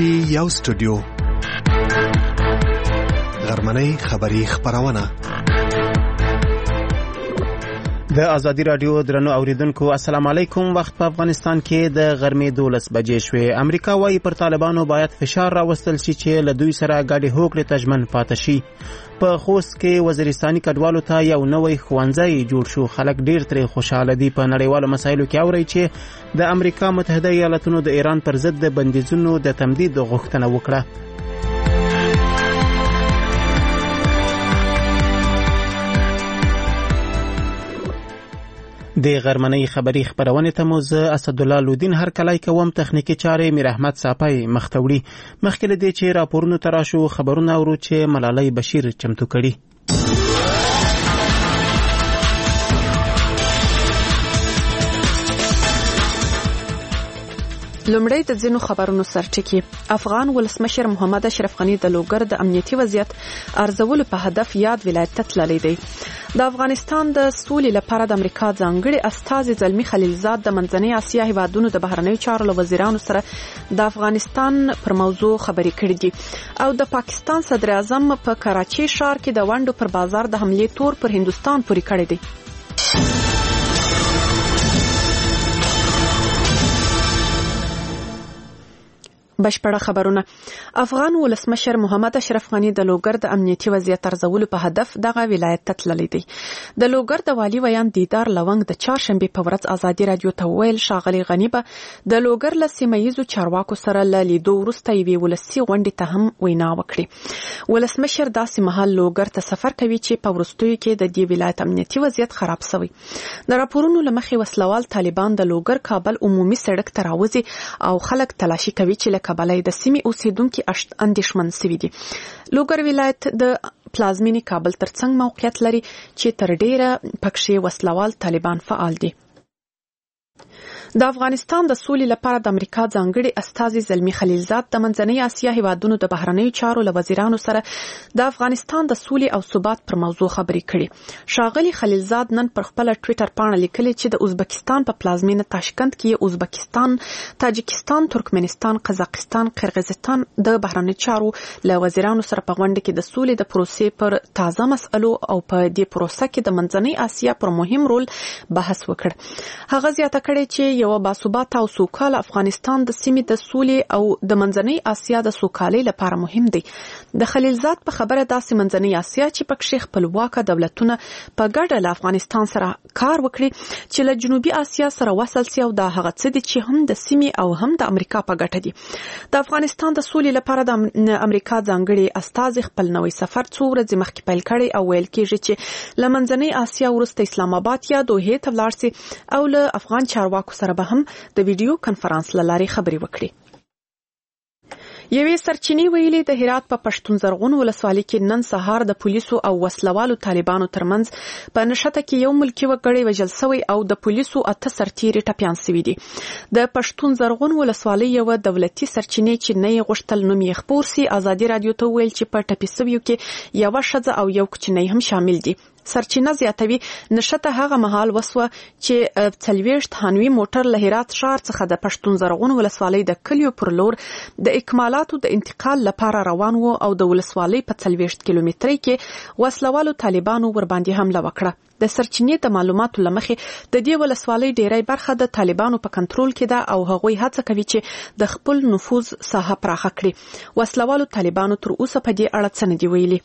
کې یو سټوډیو غرمنۍ خبری خبرونه د ازادي رادیو درنو اوریدونکو السلام علیکم. وخت په افغانستان کې د غرمې 12 بجې شوې. امریکا وايي پر طالبانو باید فشار راوستل شي چې له دوی سره ګډې هوکړې ته ژمن پاتې شي. په خوست کې وزیرستاني کډوالو ته یو نوی ښوونځی جوړ شو. خلک ډیر ترې خوشاله دي. په نړیوالو مسایلو کې اوري چې د امریکا متحده ایالاتونو د ایران پر ضد د بندیزونو د تمدید غوښتنه وکړه. د غرمنۍ خبری خبرونه ته مو زه اسدالله لودین هر کله کوم تخنیکی چارې میر احمد صاحب مختوړي. مخکې له دې چې راپورونه تراشو خبرونه اورو چې ملالۍ بشیر چمتو کړي. لومړی د ځینو خبرونو سرټکی. افغان ولسمشر محمد اشرف غنی د لوګر د امنیتي وضعیت ارزولو په هدف یاد ولایت ته تللی دی. د افغانستان د سولې لپاره د امریکا ځانګړي استازي زلمی خلیلزاد د منځنۍ اسیا هیوادونو د بهرنیو چارو له وزیرانو سره د افغانستان پر موضوع خبرې کړې دي او د پاکستان صدر اعظم په کراچي ښار کې د ونډو پر بازار د حملې تور پر هندستان پورې کړی دی. بشپړه خبرونه. افغان ولسمشر محمد اشرف غنی د لوګر د امنیتي وضعیت ارزولو په هدف دغه ولایت ته تللی دی. د لوګر د والی ویان دیدار لونګ د چهارشنبه په ورځ ازادي رادیو ته ویل شاغلی غنی به د لوګر له سیمایي چارواکو سره له لیدو وروسته یوې ولسي غونډې ته هم وینا وکړي. ولسمشر داسې مهال لوګر ته سفر کوي چې په وروستیو کې د دې ولایت امنیتي وضعیت خراب شوی. د راپورونو لمخې وسلوال طالبان د لوګر کابل عمومي سړک ته راوځي او خلک تلاشي کوي چې کابل د سیمې اوسیدونکو اندېښمن شوي دي. لوګر ولایت د پلازمینی کابل ترڅنګ موقعیت لري چې تر ډیره پکښې وسلوال طالبان فعال دي. د افغانستان د سولې لپاره د امریکا ځانګړي استازي زلمی خلیلزاد د منځنۍ اسیا هیوادونو د بهرنیو چارو له وزیرانو سره د افغانستان د سولې او ثبات پر موضوع خبرې کړي. شاغلی خلیلزاد نن پر خپل ټوئیټر پاڼه لیکلي چې د ازبکستان په پلازمینه تاشکند کې ازبکستان، تاجکستان، ترکمنستان، قزاقستان، قرغیزستان د بهرنیو چارو له وزیرانو سره په غونډه کې د سولې د پروسې پر تازه مسئلو او په دې پروسه کې د منځنۍ اسیا پر مهم رول بحث وکړ. هغه زیاته کړې چې یو باثباته او سوکاله افغانستان د سیمې د سولې او د منځنۍ اسیا د سوکالۍ لپاره مهم دی. د خلیلزاد په خبره داسې منځنۍ اسیا چې پکې خپلواکه دولتونه په ګډه له افغانستان سره کار وکړي چې له جنوبي اسیا سره وصل سي او دا هغه څه دي چې هم د سیمې او هم د امریکا په ګټه دي. د افغانستان د سولې لپاره د امریکا ځانګړي استازي خپل نوې سفر څو ورځې مخکې پیل کړی او ویل کېږي چې له منځنۍ اسیا وروسته اسلام آباد یا دوحې ته ولاړ سي او له افغان چارواکو سره به هم د ویډیو کنفرانس لارې خبرې وکړي. یوې سرچینې ویلي د هرات په پښتون زرغون ولسوالۍ کې نن سهار د پولیسو او وسلوالو طالبانو ترمنځ په نښته کې یو ملکی وګړی وژل شوی او د پولیسو 8 سرتیري ټپیان شوي دي. د پښتون زرغون ولسوالۍ یو دولتي سرچینې چې نه یې غوښتل نوم یې خپور سي ازادي رادیو ته ویل چې په ټپي شویو کې یو ښځه او یو کوچنی هم شامل دي. سرچینه زیاتوي نشته هغه مهال وسوه چې 40 هانوي موټر له هرات ښار څخه د پښتون زرغون ولسوالۍ د کلیو پر لور د اکمالاتو د انتقال لپاره روان وو او د ولسوالۍ په 40 کیلومترۍ کې وسلوالو طالبانو ور باندې حمله وکړه. د سرچینې د معلوماتو لمخې د دې ولسوالۍ ډیری برخه د طالبانو په کنټرول کې ده او هغوی هڅه کوي چې د خپل نفوذ ساحه پراخه کړي. وسلوالو طالبانو تر اوسه په دې اړه څه نه دی ویلي.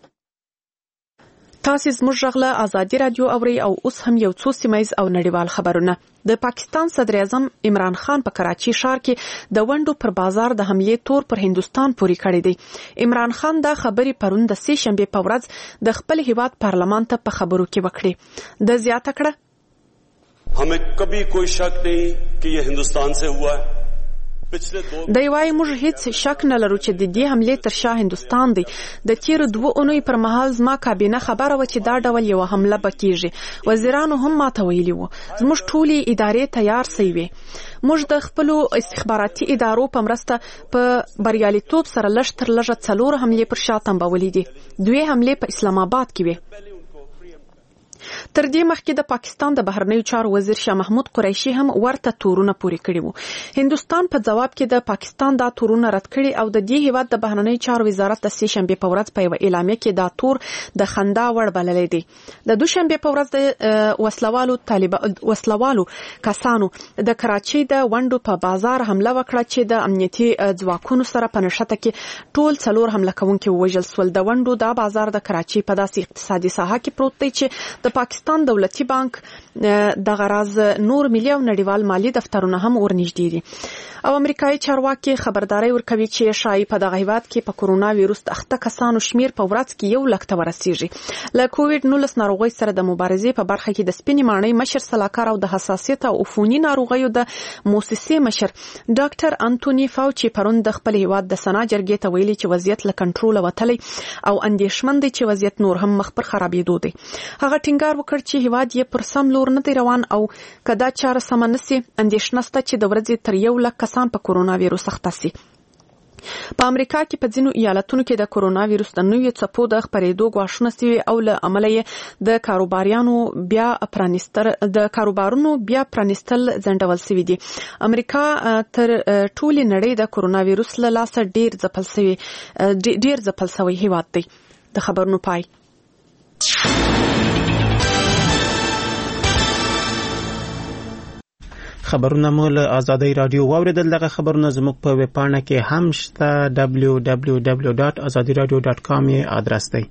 تاسو زموږ غږ ازادي رادیو اوري او اوس هم یو څو سیمایز او نړیوال خبرونه. د پاکستان صدر اعظم عمران خان په کراچي ښار کې د ونډو پر بازار د حملې تور پر هندستان پورې کړی دی. عمران خان دا خبرې پرون د سه شنبه په ورځ د خپل هیواد پارلمان ته په خبرو کې وکړي. د زیاته کړه हमें कभी कोई शक नहीं कि ये हिंदुस्तान से हुआ है. د یوای موږ هیڅ شک نه لرو چې د دې حملې تر شا هندستان دی. د تیر 2 اونۍ پر مهال زما کابینه خبره و چې دا ډول یو حمله بکیږي. وزیرانو هم ماته ویلي وو. زموږ ټولي ادارې تیار سوي. موږ د خپل استخباراتي ادارو په مرسته په بریالیتوب سره لږ تر لږه 4 حملې پر شا تنبولې دي. 2 حملې په اسلام آباد کې وي. تر دې مخکې د پاکستان د بهرنیو چارو وزیر شاه محمود قریشي هم ورته تورونه پوري کړي وو. هندستان په جواب کې د پاکستان دا تورونه رد کړي او د دې هیواد د بهرنیو چارو وزارت د سې شنبه په ورځ په یو اعلامیه کې دا تور د خندا وړ بللی دی. د دوشنبه په ورځ د وسلوالو کسانو د کراچۍ د ونډو په بازار حمله وکړه چې د امنیتي ځواکونو سره په نښته کې ټول 4 حمله کوونکي وژل شول. د ونډو دا بازار د کراچۍ په داسې اقتصادي ساحه کې پروت دی چې د پاکستان دولتي بانک د غراز نور ملي او نړیوال مالی دفترونه هم ورنږدې دي. او امریکایي چارواکي خبرداري ورکوي چې شایي په دغه هیواد کې په کورونا وایروس د اخته کسانو شمیر په ورځ کې 1 لک ته ورسیږي. له کووډ-19 ناروغۍ سره د مبارزې په برخه کې د سپینې ماڼۍ مشر سلاکار او د حساسیت او عفوني ناروغیو د موسسې مشر ډاکټر انټونی فاوچي پرون د خپل هیواد د سنا جرګې ته ویلي چې وضعیت له کنټرول وتلی او اندېښمن دی چې وضعیت نور هم مخ پر خرابېدو دی. هغه ټینګار وکړ چې هیواد یې پر سم لور نه دی روان او کدا چاره سم نسی اندېښنه شته چې د ورځې تر 1 لک کسان په کورونا وایروس اخته شي. په امریکا کې په ځینو ایالتونو کې د کورونا وایروس د نویو څپو د خپرېدو غواښونه شوي او له امله یې د کاروبارونو بیا پرانیستل ځنډول شوي دي. امریکا تر ټولې نړۍ د کورونا وایروس له لاسه ډیر ځپل شوی هیواد دی. د خبرونو پای. خبرونه مو له آزادۍ رادیو واوریدل. دغه خبرونه زموږ په ویب پاڼه کې هم شته www.azadiradio.com آدرس دی.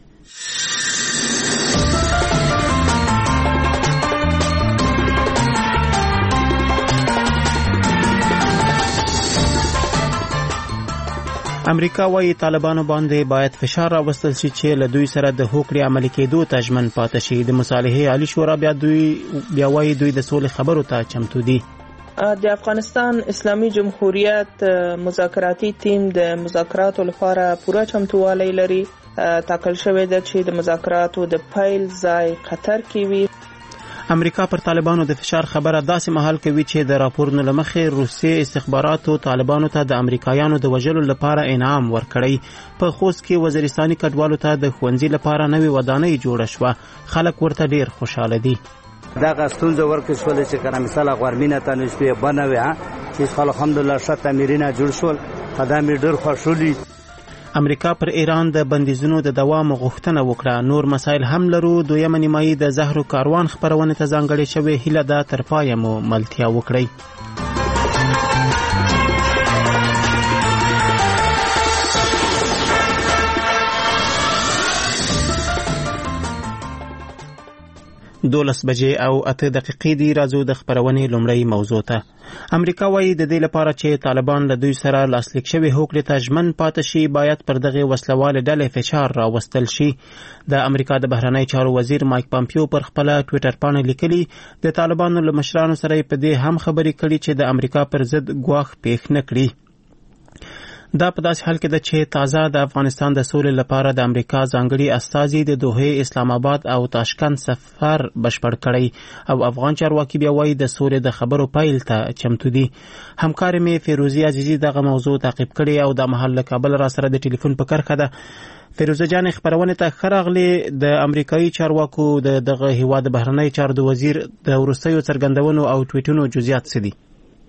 امریکا وايي طالبانو باندې باید فشار راوستل شي چې له دوی سره د هوکړې عملي کېدو ته ژمن پاتې شي. د مصالحې عالی شورا بیا وايي دوی د سولې خبرو ته چمتو دي. د افغانستان اسلامي جمهوریت مذاکراتي ټیم د مذاکراتو لپاره پوره چمتووالی لري. ټاکل شوی دی چې د مذاکراتو د پیل ځای قطر کې وي. امریکا پر طالبانو د فشار خبره داسې مهال کوي چې د راپورونو لمخې روسي استخباراتو طالبانو ته د امریکایانو د وژلو لپاره انعام ورکړی. په خوست کې وزیرستاني کډوالو ته د ښوونځي لپاره نوې ودانۍ جوړه شوه. خلک ورته ډیر خوشاله دي. دا غستون د ورکې شول چې کله مثال غورمینه ته نشوي بنوي چې الحمدلله شته میرینه جوړ شول. خدامي ډیر خوشحالي. امریکا پر ایران د بندیزونو د دوام غوښتنه وکړه. نور مسایل هم لرو. دویمه نیمایي د زهرو کاروان خبرونه ته ځانګړې شوې. هیله ده تر پایه مو ملتیا وکړئ. دولس بجې او 8 دقیقې دی. راځو د خبرونې لومړی موضوع ته. امریکا وايي د دې لپاره چې طالبان له دوی سره لاسلیک شوی هوکړې ته ژمن پاتې شي باید پر دغه وسلواله ډلې فشار راوستل شي. د امریکا د بهرنی چارو وزیر مایک پامپیو پر خپل ټوئیټر باندې لیکلي د طالبانو له مشرانو سره په دې هم خبرې کړي چې د امریکا پر ضد ګواښ پیښ نه کړي. دا په داسې حال کې ده چې تازه د افغانستان د سولې لپاره د امریکا ځانګړي استازي د دوحې، اسلام آباد او تاشکند سفر بشپړ کړی او افغان چارواکي بیا وايي د سولې د خبرو پیل ته چمتو دي. همکار مې فیروزي عزیزي دغه موضوع تعقیب کړي او د محل کابل را سره د ټلیفون په کرخه ده. فیروزه جان خبرونه ته خراغلي. د امریکایي چارواکو دغه هیواد بهرنی چارو د وزیر د ورستیو څرګندونو او ټویټونو جزئیات څه دي؟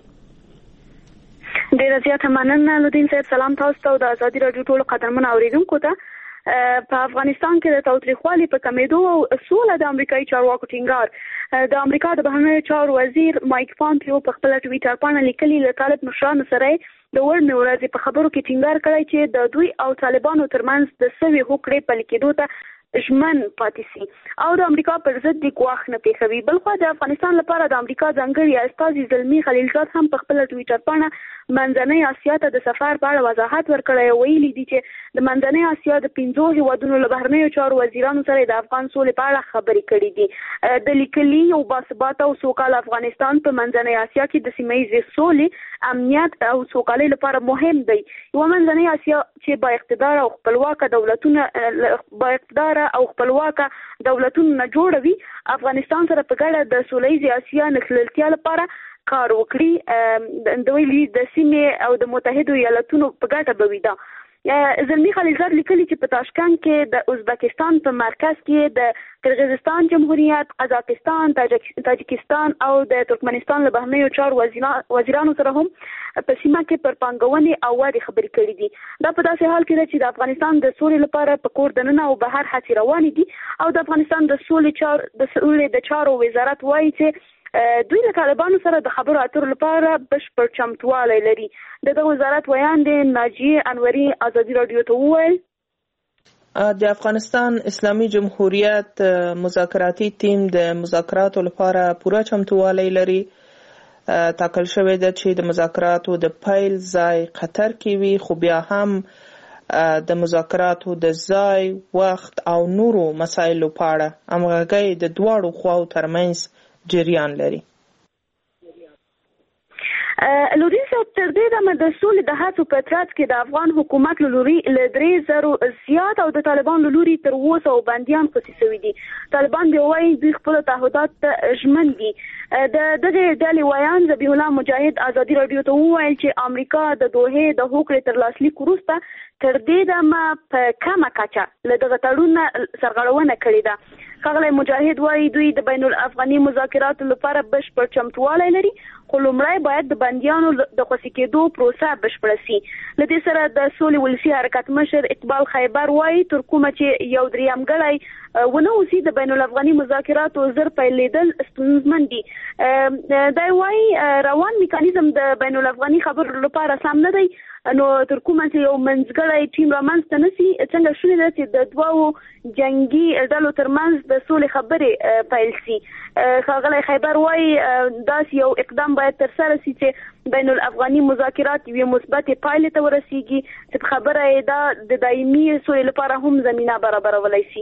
ډیر زیاته مننه لودین صاحب. سلام تاسو ته او د آزادي رادیو ټولو قدرمنو اوریدونکو ته. په افغانستان کې د تاوتریخوالي په کمیدو او سوله د امریکایي چارواکو ټینګار. د امریکا د بهرنیو چارو وزیر مایک پامپیو په خپل ټویټر باندې لیکلي له طالب مشرانو سره د ورمې ورځې په خبرو کې ټینګار کړی چې د دوی او طالبانو ترمنځ د سوي هوکړې پلي کېدو ته ژمن پاتې شي او د امریکا پر ضد د ګواښ نه پیښوي. بلخو د افغانستان لپاره د امریکا ځانګړي استازي زلمي خلیلزاد هم په خپل ټویټر باندې منځنۍ اسیا ته د سفر په اړه وضاحت ورکړی. ویلي دي چې د منځنۍ اسیا د 15 هیوادونو له بهرنیو چارو وزیرانو سره د افغان سولې په اړه خبرې کړې دي. د لیکلي او باثباته او سوکاله افغانستان په منځنۍ اسیا کې د سیمه ییزې سولې، امنیت او سوکالۍ لپاره مهم دی. یو منځنۍ اسیا چې با اقتدار او خپلواکه دولتونه نه جوړوي، افغانستان سره په ګډه د سولهییزې اسیا نښلولتیا لپاره کار وکړي. د سیمې او د متحدو ایالتونو په ګټه به وي. زلمی خلیلزاد لیکلي چې په تاشکند کې د ازبکستان په مرکز کې د قرغیزستان جمهوریت، قزاقستان، تاجکستان او د ترکمنستان له بهرنیو چارو وزیرانو سره هم په سیمه کې پر پانګونې او ودې خبرې کړې دي. دا په داسې حال کې ده چې د افغانستان د سولې لپاره په کور دننه او بهر هڅې روانې دي او د افغانستان د سولې د چارو وزارت وایي چې دوی له طالبانو سره د خبرو اترو لپاره بشپړ چمتوالی لري. دغه وزارت ویان دی ناجیه انوري ازادي رادیو ته وویل د افغانستان اسلامي جمهوریت مذاکراتي ټیم د مذاکراتو لپاره پوره چمتوالی لري. ټاکل شوی ده چې د مذاکراتو د پیل ځای قطر کې وي، خو بیا هم د مذاکراتو د ځای، وخت او نورو مسایلو په اړه همغږي د دواړو خواو ترمنځ جریان لري. لوري صاحب تر دې دمه د سولې د هڅو په ترڅ کې د افغان حکومت له لوري له 3000 زیات او د طالبان له لوري تر 200 بندیان خصوصي شوي دي. طالبان دی وايي دوی خپل تعهدات ژمن دي. د دغه ډلې ویان ذبیح الله مجاهد ازادي رادیو ته وویل چې امریکا د دوحې د هوکړې تر لاسلیک وروسته تر دې دمه په کمه کچه له دغه تړون سرغړونه کړې ده. ښاغلی مجاهد وايي دوی د بین الافغاني مذاکراتو لپاره بشپړ چمتوالی لري، خو لومړی باید د بندیانو د خوشي کېدو پروسه بشپړه سي. له دې سره د سولې ولسي حرکت مشر اقبال خیبر وايي تر کومه چې یو درېیمګړی ونه اوسي د بین الافغاني مذاکراتو زر پیلېدل ستونزمن دي. دی وايي روان میکانیزم د بین الافغاني خبرو لپاره سم نه دی، نو تر کومه چې یو منځګړی ټیم رامنځته نه سي څنګه شونې ده چې د دوو جنګي ډلو ترمنځ د سولې خبرې پیل سي. ښاغلی خیبر وايي داسې یو اقدام باید ترسره سي چې بین الافغاني مذاکرات یوې مثبتې پایلې ته ورسیږي چې خبره یې دا د دایمي سولې لپاره هم زمینه برابرولی سي.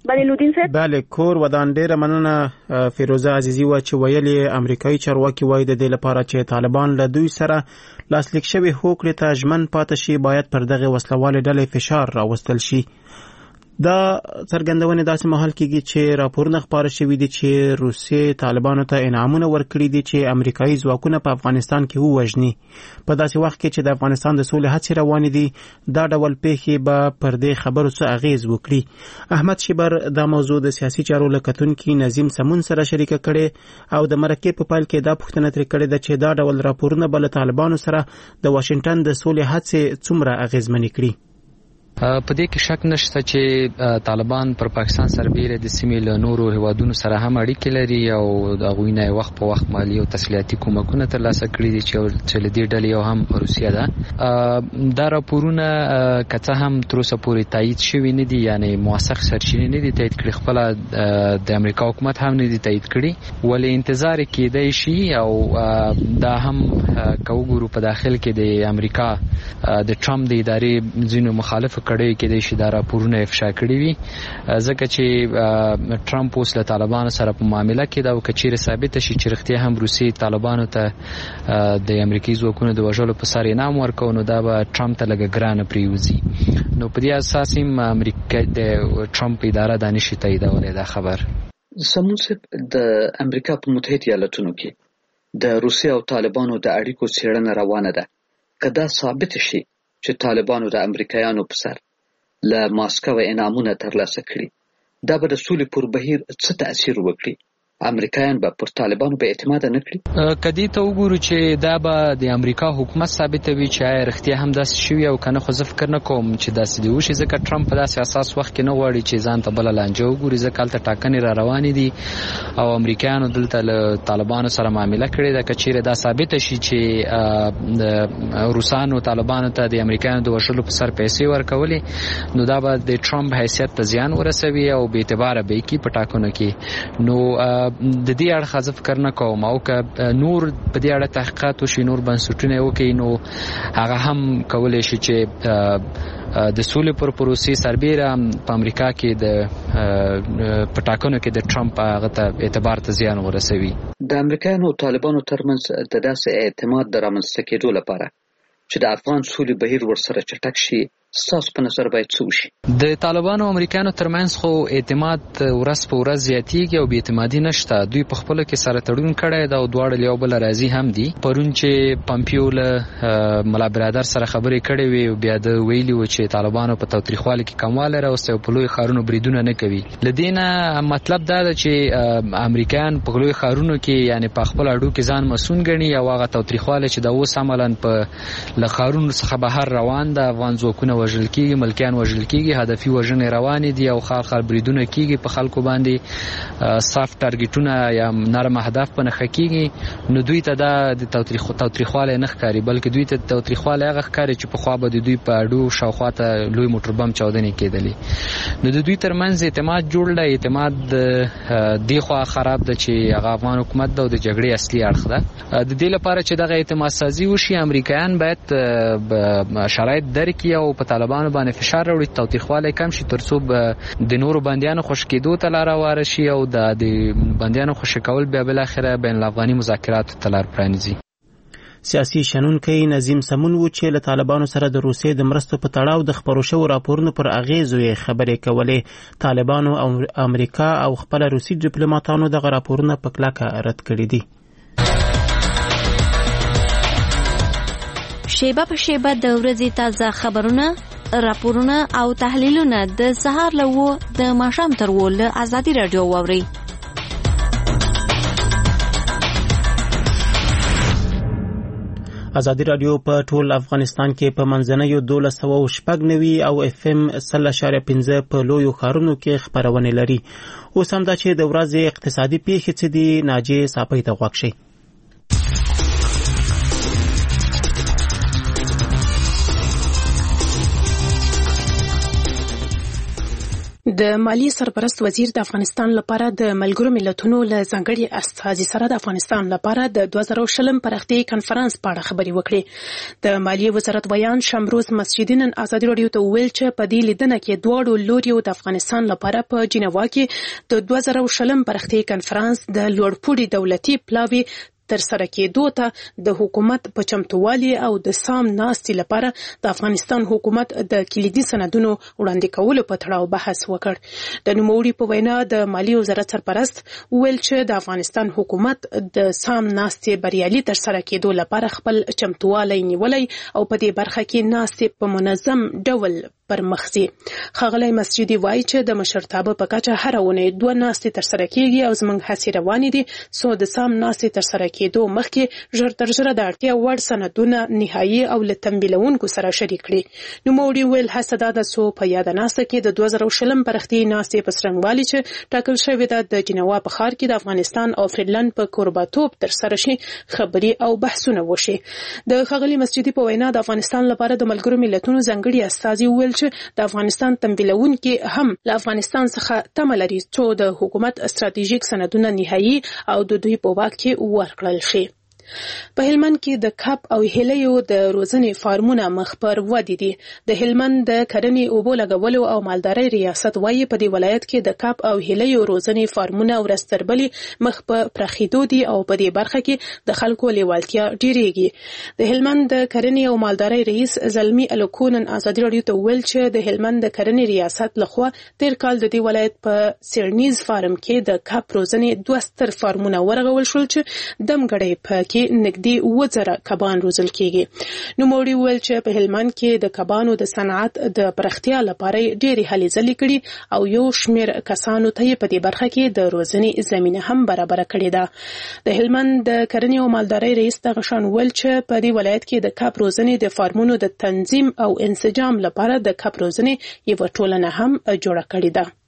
بله کور ودان ډیره مننه فیروزه عزیزی و چې ویلې امریکایي چارواکي وایي د دې لپاره چې طالبان له دوی سره لاسلیک شوی هوکړې ته ژمن پاتې شي باید پر دغه وسلوالې ډلې فشار راوستل شي. دا څرګندونې داسې مهال کېږي چې راپورونه خپاره شوي دي چې روسیې طالبانو ته انعامونه ورکړي دي چې امریکایي ځواکونه په افغانستان کې ووژني. په داسې وخت کې چې د افغانستان د سولې هڅې روانې دي دا ډول پیښې به پر دې خبرو څه اغیز وکړي. احمد شیبر دا موضوع د سیاسي چارو له کتونکي نظیم سمون سره شریکه کړې او د مرکې په پیل کې دا پوښتنه ترې کړې ده چې دا ډول راپورونه به له طالبانو سره د واشنګټن د سولې هڅې څومره اغیزمنې کړي. په دې کې شک نشته چې طالبان پر پاکستان سربېره د سیمې له نورو هیوادونو سره هم اړیکې لري او د هغوی نه وخت په وخت مالي او تسلیحاتي کومکونه ترلاسه کړي دي چې له دې ډلې یو هم روسیه ده. دا راپورونه که څه هم تر اوسه پورې تایید شوي نه دي، یعنی موثق سرچینې نه دي تایید کړي، خپله د امریکا حکومت هم نه دي تایید کړي، ولې انتظار کېدای شي او دا هم که وګورو په داخل کې د امریکا د ټرمپ د ادارې ځینو مخالف کړي کېدای شي دا راپورونه افشا کړي وي، ځکه چې ټرمپ اوس له طالبانو سره په معامله کې دا او کچېرې ثابته شي چې رښتیا هم روسیې طالبانو ته د امریکایي ځواکونو د وژلو په سر انعام ورکوي، نو دا به ټرمپ ته لږه ګرانه پرېوځي. نو په دې اساس هم امریکا د ټرمپ اداره دا نشي تاییدولی دا خبر. سمون صاحب د امریکا په متحده ایالتونو کې د روسیې او طالبانو د اړیکو څېړنه روانه ده. که دا ثابت شي چې طالبانو د امریکایانو په سر له ماسکو انعامونه ترلاسه کړي، دا به د سولې پر بهیر څه تأثیر وکړي؟ امریکایان به پر طالبانو به اعتماد نه کړي؟ کدی ته وګورو چې دا به د امریکا حکومت ثابتوي چې آیا رښتیا هم داسې شوي او کنه، خو زه فکر نه کوم چې داسې دی وشي، ځکه ټرمپ په داسې اساس وخت کې نه غواړي چې ځان ته بله لانجه وګوري، ځکه هلته ټاکنې را روانې دي او امریکایانو دلته له طالبانو سره معامله کړې ده. که چیرې دا ثابته شي چې د روسانو طالبانو ته د امریکایانو د وژلو په سر پیسې ورکولې، نو دا به د ټرمپ حیثیت ته زیان ورسوي او بې اعتباره به یې کړي په ټاکنو کې. نو د دې اړخه زه فکر نه کوم، او که نور په دې اړه تحقیقات وشي، نور بنسټونه وکړي، نو هغه هم کولی شي چې د سولې پر پروسې سربېره په امریکا کې د په ټاکنو کې د ټرمپ هغه ته اعتبار ته زیان ورسوي. د امریکایانو او طالبانو ترمنځ د داسې اعتماد د رامنځته کېدو لپاره چې د افغان سولې بهیر ورسره چټک شي ستاسو په نظر باید څه وشي؟ د طالبانو او امریکایانو ترمنځ خو اعتماد ورځ په ورځ زیاتیږي او بې اعتمادي نشته. دوی په خپل کې سره تړون کړی دا او دواړه یو بل راضي هم دي. پرون چې پامپیو له ملا برادر سره خبرې کړې وي او بیا د ویلي و چې طالبانو په تاوتریخوالي کې کموالی راوستی او په لوی ښارونو بریدونه نه کوي. له دې نه مطلب دا ده چې امریکایان په لوی ښارونو کې یعنی په خپل اډو کې ځان مسؤل ګڼي او هغه تاوتریخوالی چې د اوس عملاً په له ښارونو څخه بهر روان ده، افغان ځواکونه وژل کېږي، ملکیان وژل کېږي، هدفي وژنې روانې دي او خال بریدونه کېږي په خلکو باندې، سافت ټارګټونه یا نرم اهداف په نښه کېږي. نو دوی ته دا د تاوتریخوالی نه ښکاري بلکې دوی ته تاوتریخوالی هغه ښکاري چې پخوا به د دوی په اډو شاوخوا ته لوی موټر بم چاودنې کېدلې. نو د دوی ترمنځ اعتماد جوړ دی. اعتماد دې خوا خراب ده چې هغه افغان حکومت ده او د جګړې اصلي اړخ ده. د دې لپاره چې دغه اعتماد سازي وشي امریکایان باید شرایط درک کړي او په طالبانو باندې فشار راوړي، تاوتریخوالی کم شي ترڅو د نورو بندیانو خوشي کېدو ته لاره واره شي او د بندیانو خوشي کول بیا بالاخره بین الافغاني مذاکراتو ته لار پرانیزي. سیاسي شنونکی نظیم سمون و چې له طالبانو سره د روسیې د مرستو په تړاو د خپرو شوو راپورونو پر اغیزو یې خبرې کولې. طالبانو او امریکا او خپل روسي ډیپلوماټانو دغه راپورونه په کلکه رد کړي دي. شیبه په شیبه د ورځې تازه خبرونه، راپورونه او تحلیلونه د سهار له 9 د ماښام تر 10 له ازادي رادیو واورئ. ازادي رادیو په ټول افغانستان کې په منځنیو 1290 او FM 0.5 په لویو ښارونو کې خپرونه لري. اوس هم دا چې د ورځې اقتصادي پیښې څه دي، ناجیه صاپۍ ته غوږ شئ. د مالی سرپرست وزیر د افغانستان لپاره د ملګرو ملتونو له ځانګړي استازي سره د افغانستان لپاره د 2020 پرختي کانفرنس په اړه خبرې وکړې. د مالی وزارت بیان شمروز مسجدي نن ازادي رادیو ته ویل چې په دې لیدنه کې دواړو لوریو د افغانستان لپاره په جنیوا کې د 2020 پرختي کانفرنس د لوړپوړي دولتي پلاوي تر سره کېدو ته د حکومت په چمتووالي او د سام ناستي لپاره د افغانستان حکومت د کلیدي سندونو وړاندې کولو په تړاو بحث وکړ. د نوموړي په وینا د مالی وزارت سرپرست ویل چې د افغانستان حکومت د سام ناستي بریالي تر سره کېدو لپاره خپل چمتووالی نیولی او په دې برخه کې ناستي په منظم ډول پر مخزي. خغلی مسجدي وایي چې د مشرتابه په کچه هر اونۍ 2 ناستي تر سره کېږي او زموږ هڅې روانې دي څو د سام ناستي تر سره کېدو مخکې ژر تر ژره د اړتیا وړ سندونه نهایي او له تمویلونکو سره شریک کړي. نوموړي ویل هڅه دا ده څو په یاده ناسته کې د 2020 پرختي ناستي په څرنګوالي چې ټاکل شوې ده د جنیوا په ښار کې د افغانستان او فنلند په کورباتوب تر سره شي خبري او بحثونه وشي. د خغلی مسجدي په وینا د افغانستان لپاره د ملګرو ملتونو ځانګړي استازي ویل چې د افغانستان تمویلونکي هم له افغانستان څخه تمه لري څو د حکومت استراتیژیک سندونه نهایي او د دوی په واک کې ورکړل شي. په هلمند کې د کب او هیلیو د روزنې فارمونه مخ پر ودې دي. د هلمند د کرنې اوبو لګولو او مالدارۍ ریاست وایي په دې ولایت کې د کب او هیلیو روزنې فارمونه ورځ تر بلې مخ په پراخېدو دي او په دې برخه کې د خلکو لیوالتیا ډیریږي. د هلمند د کرنې او مالدارۍ رئیس زلمی الکونن ازادي رادیو ته ویل چې د هلمند د کرنې ریاست لخوا تیر کال د دې ولایت په سیرنیز فارم کې د کب روزنې 2 ستر فارمونه ورغول شول چې دمګړی په نږدې 1000 کبان روزل کېږي. نوموړي ویل چې په هلمند کې د کبانو د صنعت د پراختیا لپاره ډېرې هلې ځلې کړي او یو شمېر کسانو ته په دې برخه کې د روزنې زمینه هم برابر کړې ده. د هلمند د کرنې او مالدارۍ رئیس دغه شان ویل چې په دې ولایت کې د کب روزنې د فارمونو د تنظیم او انسجام لپاره د کب روزنې یو ټولنه هم جوړه کړې ده.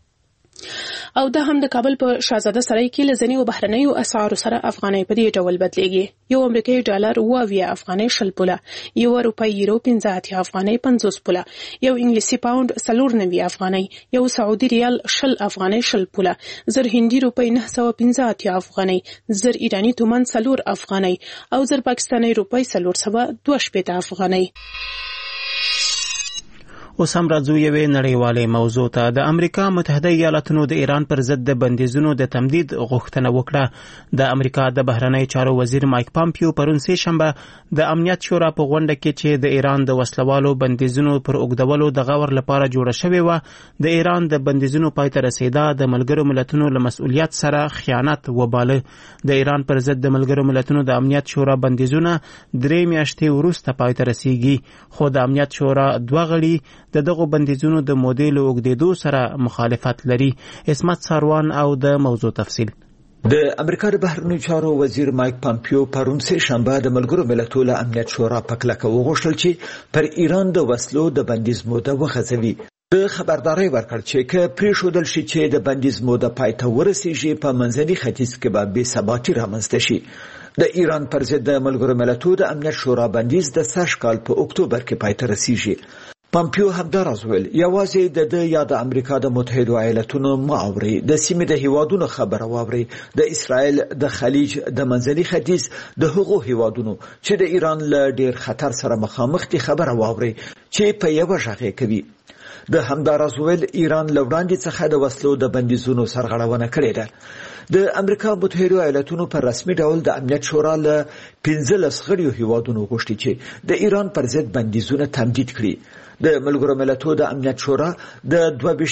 او دا هم د کابل په شاهزاده سرای کې لزنی او بهرنیو اسعارو سره افغانۍ په دې ډول بدلېږي. یو امریکایي ډالر 20 افغانۍ 60 پوله، یو روپۍ یورو 15 افغانۍ 50 پوله، یو انګلیسي پاوند 94 افغانۍ، یو سعودي ریال 20 افغانۍ 60 پوله، زر هندي روپۍ 915 افغانۍ، زر ایرانی تومان 4 افغانۍ او زر پاکستاني روپۍ 422 افغانۍ. اوس هم راځو یوې نړیوالې موضوع ته. د امریکا متحده ایالاتونو د ایران پر ضد د بندیزونو د تمدید غوښتنه وکړه. د امریکا د بهرنی چارو وزیر مایک پامپیو پرون سه شنبه د امنیت شورا په غونډه کې چې د ایران د وسلوالو بندیزونو پر اوږدولو د غور لپاره جوړه شوې و، د ایران د بندیزونو پای ته رسیدا د ملګرو ملتونو له مسؤلیت سره خیانت وباله. د ایران پر ضد د ملګرو ملتونو د امنیت شورا بندیزونه 3 میاشتې وروسته پای ته رسیږي، خو د امنیت شورا 2 غړي د دغو بندیزونو د مودې له اوږدېدو سره مخالفت لري. اسمت ساروان او د موضوع تفصیل. د امریکا د بهرنیو چارو وزیر مایک پامپیو پرون سه شنبه د ملګرو ملتونو له امنیت شورا په کلکه وغوښتل چې پر ایران د وسلو د بندیز موده وغځوي. د خبرداري ورکړ چې که پریښودل شي چې د بندیز موده پای ته ورسیږي په منځني ختیځ کې به بې ثباتي رامنځته شي. د ایران پر ضد د ملګرو ملتونو د امنیت شورا بندیز د سږ کال په اکتوبر کې پای ته رسیږي. پامپیو همداراز ویل یوازې د یا د امریکا د متحده ایالاتونو معاوري د سیمې د هیوادونو خبره واوري، د اسرائیل د خلیج د منځني ختیځ د هغو هیوادونو چې د ایران له ډیر خطر سره مخامخ دي خبره واوري چې په یو ژغه کوي. د همداراز ویل ایران له وړاندې څخه د وسلو د بندیزونو سرغړونه کړې ده. د امریکا متحده ایالاتونو پر رسمي ډول د امنیت شورا له 15 غړیو هیوادونو غوښتي چې د ایران پر ضد بندیزونه تمدید کړي. د ملګرو ملتونو د امنیت شورا د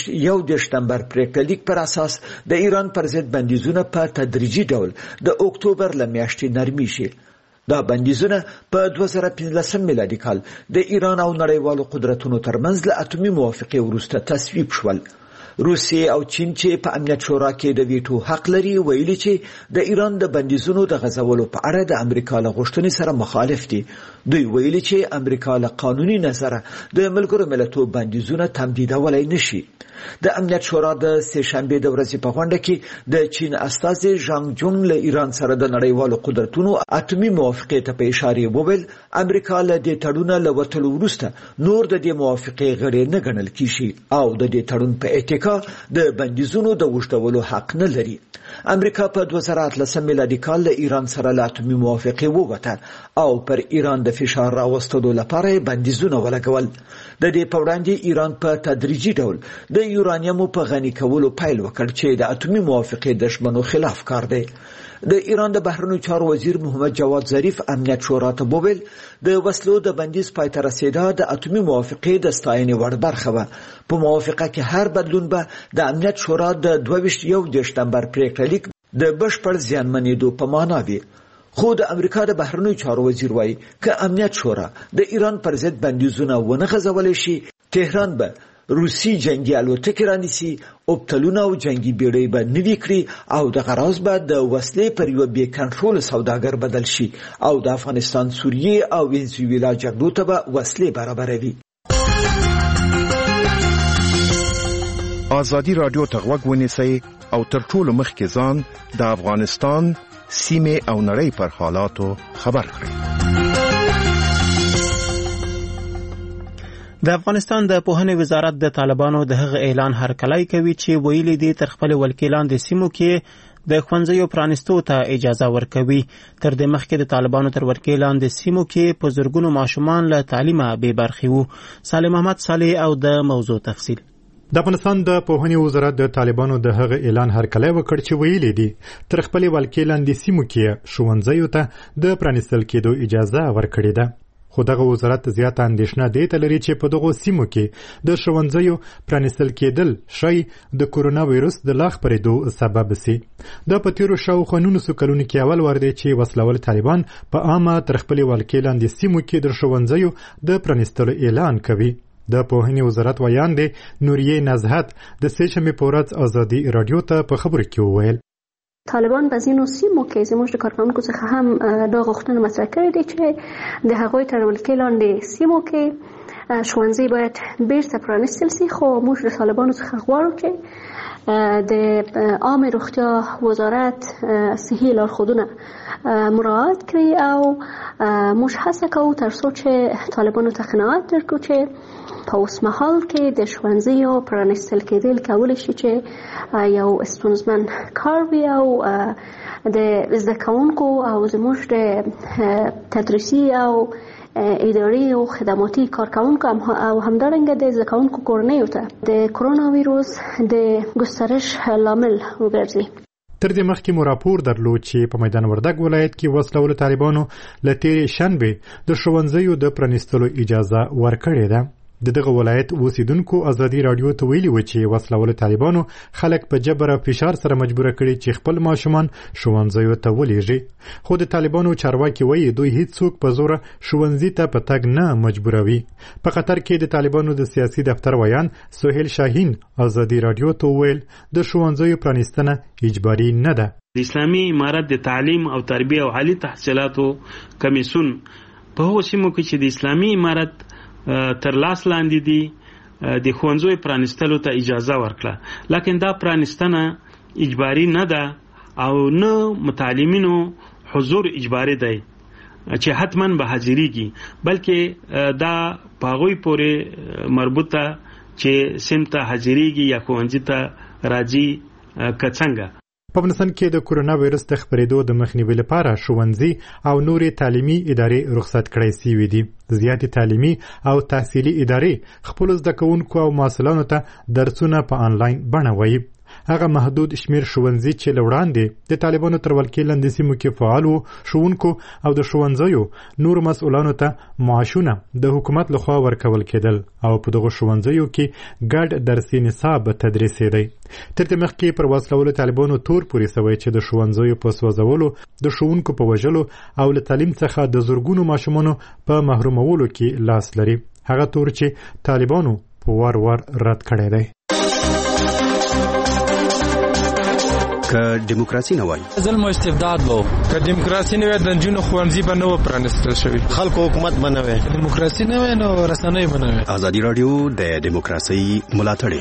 21 شتمبر پریکړه لیک پر اساس د ایران پر ضد بندیزونه په تدریجي ډول د اکتوبر له میاشتې نرمي شي. دا بندیزونه په 2015 میلادي کال د ایران او نړیوالو قدرتونو ترمنځ له اتومي موافقې وروسته تصویب شول. روسیه او چین چې په امنیت شورا کې د ویټو حق لري ویلي چې د ایران د بندیزونو د غځولو په اړه د امریکا له غوښتنې سره مخالف دي. دوی ویلي چې امریکا له قانوني نظره د ملګرو ملتونو بندیزونه تمدیدولای نشي. د امنیت شورا د سه شنبه د ورځې په غونډه کې د چین استازي ژانګ جونګ له ایران سره د نړیوالو قدرتونو اتومي موافقې ته په اشاره وویل امریکا له دې تړون له وټلو وروسته نور د دې موافقې غړي نه ګڼل کیږي او د دې تړون په اتکا د بندیزونو د وشتولو حق نه لري. امریکا په 2018 میلادي کال له ایران سره له اتومي موافقې ووته او پر ایران د فشار راوستلو لپاره بندیزونه ولګول. د دې په وړاندې ایران په تدریجي ډول د یورانیم په غني کولو پیل وکړ چې د اتومي موافقې د شمنو خلاف کار دی. د ایران د بهرنیو چارو وزیر محمد جواد ظریف امنیت شورا ته وویل د وسلو د بندیز پای ته رسیدا د اتومي موافقې د ستاینې وړ برخه وه. په موافقه کې هر بدلون به د امنیت شورا د 21 شتمبر پریکړه لیک د بشپړ زیانمنېدو په معنا وي. خو د امریکا د بهرنیو چارو وزیر وایي که امنیت شورا د ایران پر ضد بندیزونه ونه غځولی شي تهران به روسي جنگي الوتکې رانیسي، اوبتلونه او جنگي بیړۍ به نوي کړي او د غراز به د وسلې پر یو بې کنټرول سوداګر بدل شي او د افغانستان، سوریې او وینزویلا جګړو ته به وسلې برابروي. ازادي رادیو ته غوږ ونیسئ او تر ټولو مخکې ځان د افغانستان سیمې او نړۍ پر حالاتو خبر کړئ. د افغانستان د پوهنې وزارت د طالبانو د هغه اعلان هرکلی کوي چې ویلي دي تر خپل ولکې لاندې سیمو کې د ښوونځیو پرانیستو ته اجازه ورکوي. تر دې مخکې د طالبانو تر ولکې لاندې سیمو کې په زرګونو ماشومان له تعلیمه بې برخې وو. سالم احمد صالح او د موضوع تفصیل. د افغانستان د پوهنې وزارت د طالبانو د هغه اعلان هرکلی وکړ چې ویلي دي تر خپل ولکې لاندې سیمو کې ښوونځیو ته د پرانیستل کېدو اجازه ورکړې ده. خو دغه وزارت زیاته اندېښنه دې ته لري چې په دغو سیمو کې د ښوونځیو پرانیستل کېدل شی د کورونا وایرس د لا خپرېدو سبب سي. دا په تېرو شاوخوا 19 کلونو کې اول وار دی چې وسلوال طالبان په عامه تر خپلې ولکې لاندې سیمو کې د ښوونځیو د پرانیستلو اعلان کوي. د پوهنې وزارت ویان دی نوریه نزهت د سه شنبې په ورځ ازادي راډیو ته په خبرو کې وویل طالبان په ځینو سیمو کې زموږ د کارکوونکو څخه هم دا غوښتنه مطرح کړې ده چې د هغوی تر ولکې لاندې سیمو کې ښوونځي باید بیرته پرانیستل سي. خو موږ د طالبانو څخه غواړو چې د عامه روغتیا وزارت صحي لارښودونه مراعات کړي او موږ هڅه کوو تر څو چې طالبانو ته قناعت درکړو چې په اوس مهال کې د ښوونځیو پرانیستل کېدل کولی شي چې یو ستونزمن کار وي او د زده کوونکو او زموږ د تدریسي او اداري او خدماتي کارکونکو او همدارنګه د زکونکو کورنیو ته د کرونا ویروس د ګسترش لامل وګرځي. تر دې مخکې مو راپور درلود چې په میدان وردګ ولایت کې وسلهوالو طالبانو له تېرې شنبې د ښوونځیو د پرانیستلو اجازه ورکړې ده. د دغه ولایت اوسیدونکو ازادي راډیو ته ویلي و چې وسلهوالو طالبانو خلک په جبر او فشار سره مجبوره کړي چې خپل ماشومان ښوونځیو ته ولېږي. خو د طالبانو چارواکي وایي دوی هیڅوک په زوره ښوونځي ته په تګ نه مجبوروي. په قطر کې د طالبانو د سیاسي دفتر ویان سهیل شاهین ازادي راډیو ته وویل د ښوونځیو پرانیستنه اجباري نه ده. د اسلامي امارت د تعلیم او تربیه او عالی تحصیلاتو کمیسیون په هغو سیمو کې چې د اسلامي امارت تر لاس لاندې دي د ښوونځیو پرانیستلو ته اجازه ورکړه، لکن دا پرانیستنه اجباري نه ده او نه متعلمینو حضور اجباري دی چې حتما به حاضریږي، بلکې دا په هغوی پورې مربوطه چې سیم ته حاضریږي یا ښوونځي ته راځي که څنګه. په افغانستان کې د کورونا وایرس د خپرېدو د مخنیوي لپاره ښوونځي او نورې تعلیمي ادارې رخصت کړای شوي دي. زیاتې تعلیمي او تحصیلي ادارې خپلو زده کوونکو او محصلانو ته درسونه په آنلاین بڼه وایي. هغه محدود شمیر ښوونځي چې له وړاندې د طالبانو تر ولکې لاندې سیمو کې فعال وو، ښوونکو او د ښوونځیو نورو مسؤلانو ته معاشونه د حکومت لخوا ورکول کېدل او په دغو ښوونځیو کې ګډ درسي نصاب تدریسېدی. تر دې مخکې پر وسلهوالو طالبانو تور پورې سوی چې د ښوونځیو په سوځولو، د ښوونکو په وژلو او له تعلیم څخه د زرګونو ماشومانو په محرومولو کې لاس لري. هغه تور چې طالبانو په وار وار رد کړی دی. که دیموکراسي نه وای ظلم او استبداد وو، که دیموکراسي نه وای د نجونو ښوونځي به نه و پرانیستل شوي، خلکو حکومت به نه وای، دیموکراسي نه وای نو رسنۍ به نه وای. ازادي راډیو د دیموکراسي ملاتړ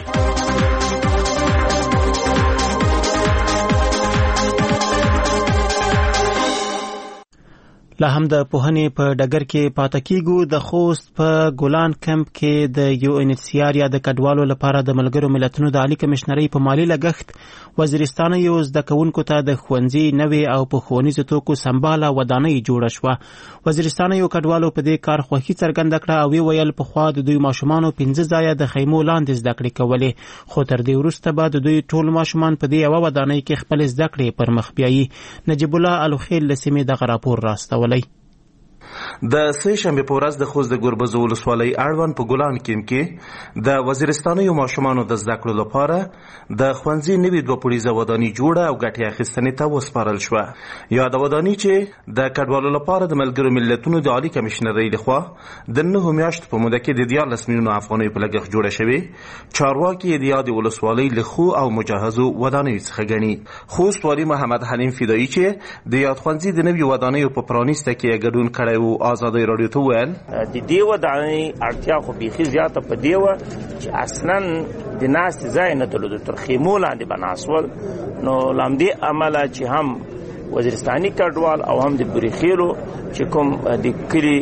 لا هم د پوهنې په ډګر کې پاتې کیږو. د خوست په ګولان کمپ کې د UNHCR یا د کډوالو لپاره د ملګرو ملتونو د عالی کمشنرۍ په مالی لګښت وزیرستان یو زده کوونکو ته د ښوونځي نوې او په ښوونیزو توکو سمباله ودانۍ جوړه شوه. وزیرستان یو کډوالو په دې کار خوښي څرګنده کړه او ویل پخوا د دوی ماشومانو 15 ځایه د خیمو لاندې زده کړې کولې، خو تر دې وروسته به د دوی ټول ماشومان په دې یوه ودانۍ کې خپل زده کړې پر مخ بیایي. نجیب الله الوخیل له سیمې دغه راپور راستولی. د سه شنبه په ورځ د خوست د ګوربز ولسوالۍ اړوند په ګولان کې د وزیرستانیو ماشومانو د زده کړو لپاره د ښوونځي نوې دوه پوړیزه ودانۍ جوړه او ګټې اخیستنې ته وسپارل شوه. یا د ودانۍ چې د کډوالو لپاره د ملګرو ملتونو د عالی کمشنرۍ لخوا د 9 میاشتو په موده کې د 14 میلیونو افغانیو په لګښت جوړه شوې، چارواکي یې د یادې ولسوالۍ له ښو او مجهزو ودانیو څخه ګڼي. خوست والي محمد حلیم فدایي چې د یاد ښوونځي د نوې ودانیو په پرانیسته کې ګډون کړی و ازادي راډیو ته ویل د دې ودانۍ اړتیا خو بیخي زیاته په دی و چې اصلا د ناست ځای نه درلود، تر خیمو لاندې بناسول. نو لامدې عمله چې هم وزیرستاني کډوال او هم د بریخیلو چې کوم د کلی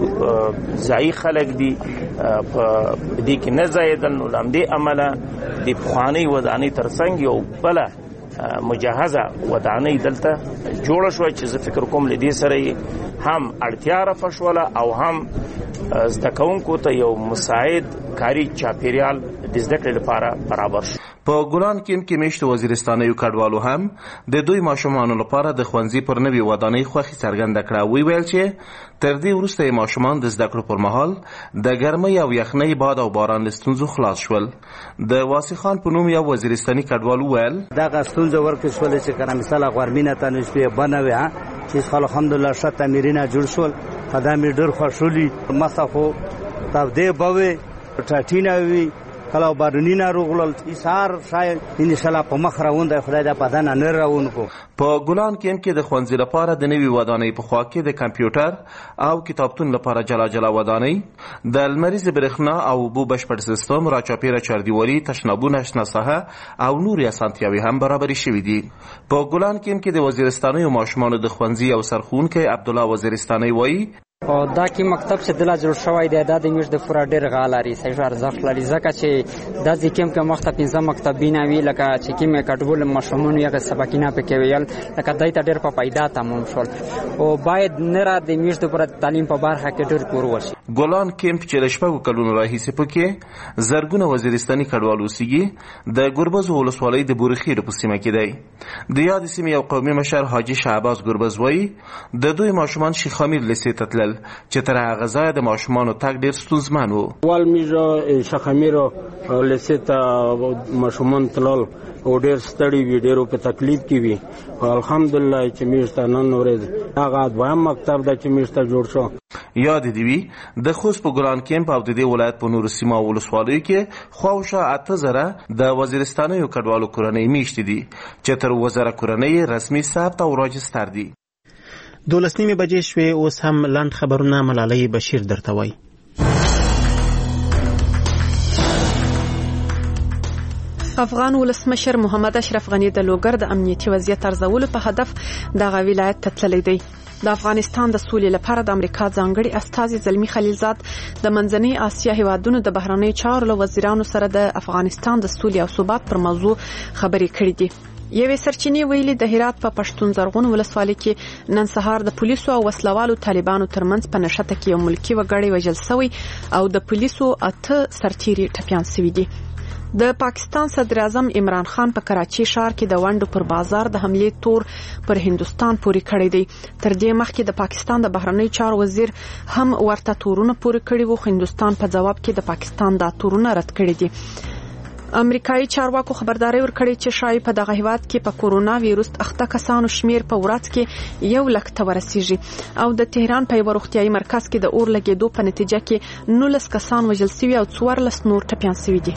ځای خلک دي په دې کې نه ځایدل، نو لامدې عمله د پخوانۍ ودانۍ ترڅنګ یو بله مجهزه ودانۍ دلته جوړه شوه چې زه فکر کوم له دې سره هم اړتیا رفع شوله او هم زده کوونکو ته یو مساعد کاري چاپیریال د زده کړې لپاره برابر شو. په ګولان کې میشتو وزیرستانیو کډوالو هم د دوی ماشومانو لپاره د ښوونځي پر نوې ودانۍ خوښي څرګنده کړه. ویل چې تر دې وروسته ماشومان د زده کړو پر مهال د ګرمۍ او یخنۍ، باد او باران له ستونزو خلاص شول. د واسی خان په نوم یو وزیرستاني کډوال ویل دغه ستونزه ورکړل شول چې کله مثال غورمینه ته نشوي بنوي چې خلک الحمدلله شت تمرینه جوړ شول. خدامي ډېر خوشحالي مسافو تابدې بوي ټاټینا وی کله بارونی ناروغل ایثار شاید ان شاء الله په مخ راوند خدای د پدان نه راونکو. په ګولان کې د ښوونځي لپاره د نوې ودانۍ په خوا کې د کمپیوټر او کتابتون لپاره جلا جلا ودانۍ، د لمریز برېښنا او اوبو بشپړ سیستم، راچاپیره چاردیوالي، تشنابونه، شنه ساحه او نورې اسانتیاوې هم برابرې شوې دي. په ګولان کې د وزیرستانیو ماشومانو د ښوونځي او سرښوونکی عبدالله وزیرستاني وایي او دا کې مکتب چې دلا جوړ شوی دی دا د میش د پورا ډیر غالاري صحیح ارزښت لري ځکه چې د ځکه کې مخته 15 مکتبینه وی لکه چې کې مې کټبول مشمون یو سبقینه پکې ویل لکه دای ته ډیر په پیدا تمام شول او باید نره د میش د پورا تعلیم په برخه کې ډیر کور وشي. ګولان کیمپ چې لشپږ کلونو راهیسې پکې زرګونه وزیرستاني کډوال اوسېږي د ګربز ولسوالۍ د بورخیر په سیمه کې دی. د یاد سیمې یو قومي مشر حاجی شعباز ګربز وایي د دوی ماشومان شیخ امیر لسې ته تلل چې تر هغه ځایه د ماشومانو تګ ډېر ستونزمن و. والمیږه شیخ امیر لسې ته ماشومان تلل او ډېر ستړي وي ډېرو په تکلیف کې وي. الحمدلله چې موږ ته نن ورځ هغه دویم مکتب ده چې موږ ته جوړ شو. یاد دی وی د خوست په ګلان کیمپ او د دې ولایت په نورو سیمو ولسوالیو کې خواوشا 8000 د وزیرستانیو کډوالو کورنۍ میشتې دي چې تر وزاره کورنۍ رسمي ثبت او راجستر دي. 12 بجې شوې اوس هم لاند خبرونه ملالۍ بشیر درته وایي. افغان ولسمشر محمد اشرف غنی د لوګر د امنیتي وضعیت ارزولو په هدف دغه ولایت ته تللی دی. د افغانستان د سولې لپاره د امریکا ځانګړي استازي زلمی خلیلزاد د منځنۍ اسیا هیوادونو د بهرنیو چارو وزیرانو سره د افغانستان د سولې او ثبات پر موضوع خبرې کړې دي. یوې سرچینې ویلي د هرات په پښتون زرغون ولسوالۍ کې نن سهار د پولیسو او وسلوالو طالبانو ترمنځ په نښته کې یو ملکی وګړی وژل شوی او د پولیسو 8 سرتیري ټپیان شوي دي. د پاکستان صدر اعظم عمران خان په کراچي ښار کې د ونډو پر بازار د حمله تور پر هندستان پورې کړی دی. تر دې مخکې د پاکستان د بهرنیو چارو وزیر هم ورته تورونه پورې کړی وو. هندستان په جواب کې د پاکستان د تورونه رد کړی دي. امریکایي چارواکو خبرداري ورکړې چې شاید په دغه هیواد کې په کورونا وایروس اخته کسانو شمیر په ورځ کې 1 لک ته ورسیږي او د تهران په یو روغتيایي مرکز کې د اور لګیدو په نتیجه کې 19 کسان وژل شوي او 14 نور ټپیان شوي دي.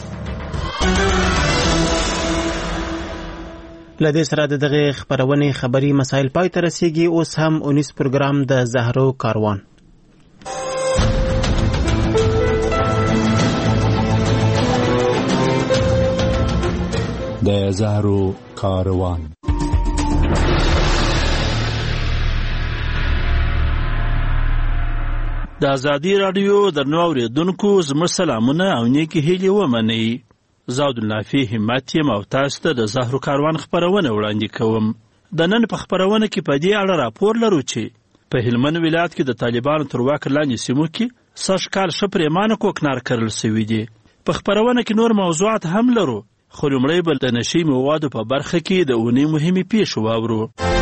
لدې سره دغه خبرونه خبري مسایل پای ته رسیدي. اوس هم 19 پروګرام د زهرو کاروان. د زهرو کاروان. د ازادي رادیو درنو اوریدونکو زموږ سلامونه او نیکی هیلې ومنئ. زاود النافی همت یم او تاسو ته د زهرو کاروان خبرونه وړاندې کوم. د نن په خبرونه کې په دې اړه راپور لرو چې په هلمند ولایت کې د طالبانو تر واک لاندې سیمو کې سږ کال ښه پرېمانه کوکنار کرل شوي دي. په خبرونه کې نور موضوعات هم لرو خو لومړی به د نشي موادو په برخه کې د اونۍ مهمې پیښې واورو.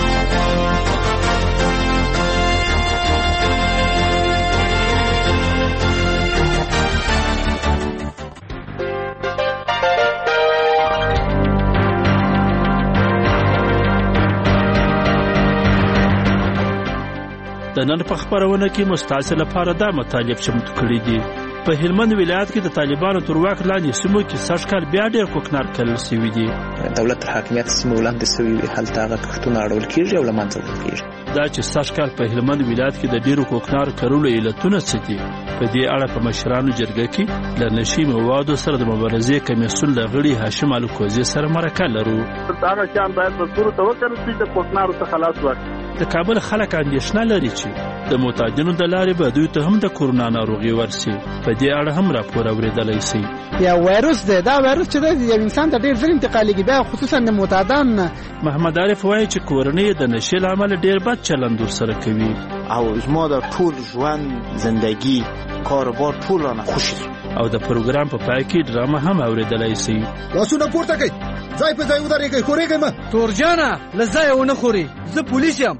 د نن په خبرونه کې مستعصل لپاره دا مطالب چمتو کړي دي. په هلمند ولایت کې د طالبانو تر واک لاندې سیمو کې سږ کال بیا ډېر کوکنار کرل شوي دي. دولت تر حاکمیت سیمو لاندې شوي هلته هغه کښتونه اړول کېږي او له منځه وړل کېږي. دا چې سږ کال په هلمند ولایت کې د ډېرو کوکنار کرلو علتونه څه دي؟ په دې اړه په مشرانو جرګه کې له نشي موادو سره د مبارزې کمیسیون له غړي هاشم الکوزي سره مرکه لرو. هغه شیان باید په صورت وکړل شي چې کوکنارو څخه خلاص ورکړي. د کابل خلک اندېښنه لري چې د معتادینو د لارې به دوی ته هم د کورونا ناروغي ورسي. په دې اړه هم راپور اورېدلی شي. یا وایروس دی، دا وایروس چې دی یو انسان ته ډېر ژر انتقالېږي، بیا خصوصا د معتادان. محمد عارف وایي چې کورنۍ د نشې له امله ډېر بد چلند ورسره کوي او زما د ټول ژوند زندگی کاروبار ټول رانه خوشي شو. او د پروګرام په پای کې ډرامه هم اورېدلی شي. لاسونه پورته کړئ، ځای په ځای ودرېږئ، خورېږئ مه. تورجانه له ځایه ونه خوري، زه پولیس یم.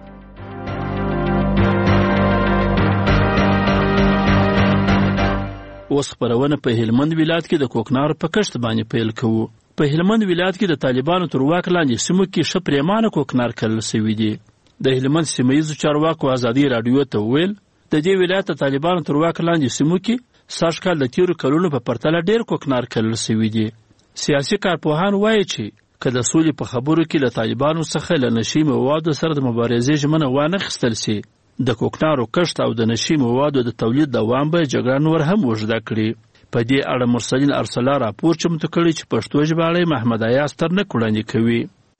اوس خبرونه په هلمند ولایت کې د کوکنارو په کښت باندې پیل کوو. په هلمند ولایت کې د طالبانو تر واک لاندې سیمو کې ښه پرېمانه کوکنار کرل شوي دي. د هلمند سیمه ییزو چارواکو ازادي راډیو ته وویل د دې ولایت د طالبانو تر واک لاندې سیمو کې سږ کال د تیرو کلونو په پرتله ډېر کوکنار کرل شوي دي. سیاسي کارپوهان وایي چې که د سولې په خبرو کې له طالبانو څخه له نشي موادو سره د مبارزې ژمنه وانخیستل شي، د کوکنارو کښت او د نشي موادو د تولید دوام به جګړه نور هم اوږده کړي. په دې اړه مرسلین ارسلا راپور چمتو کړی چې پښتو ژباړی محمد ایاز ترنک وړاندې کوي.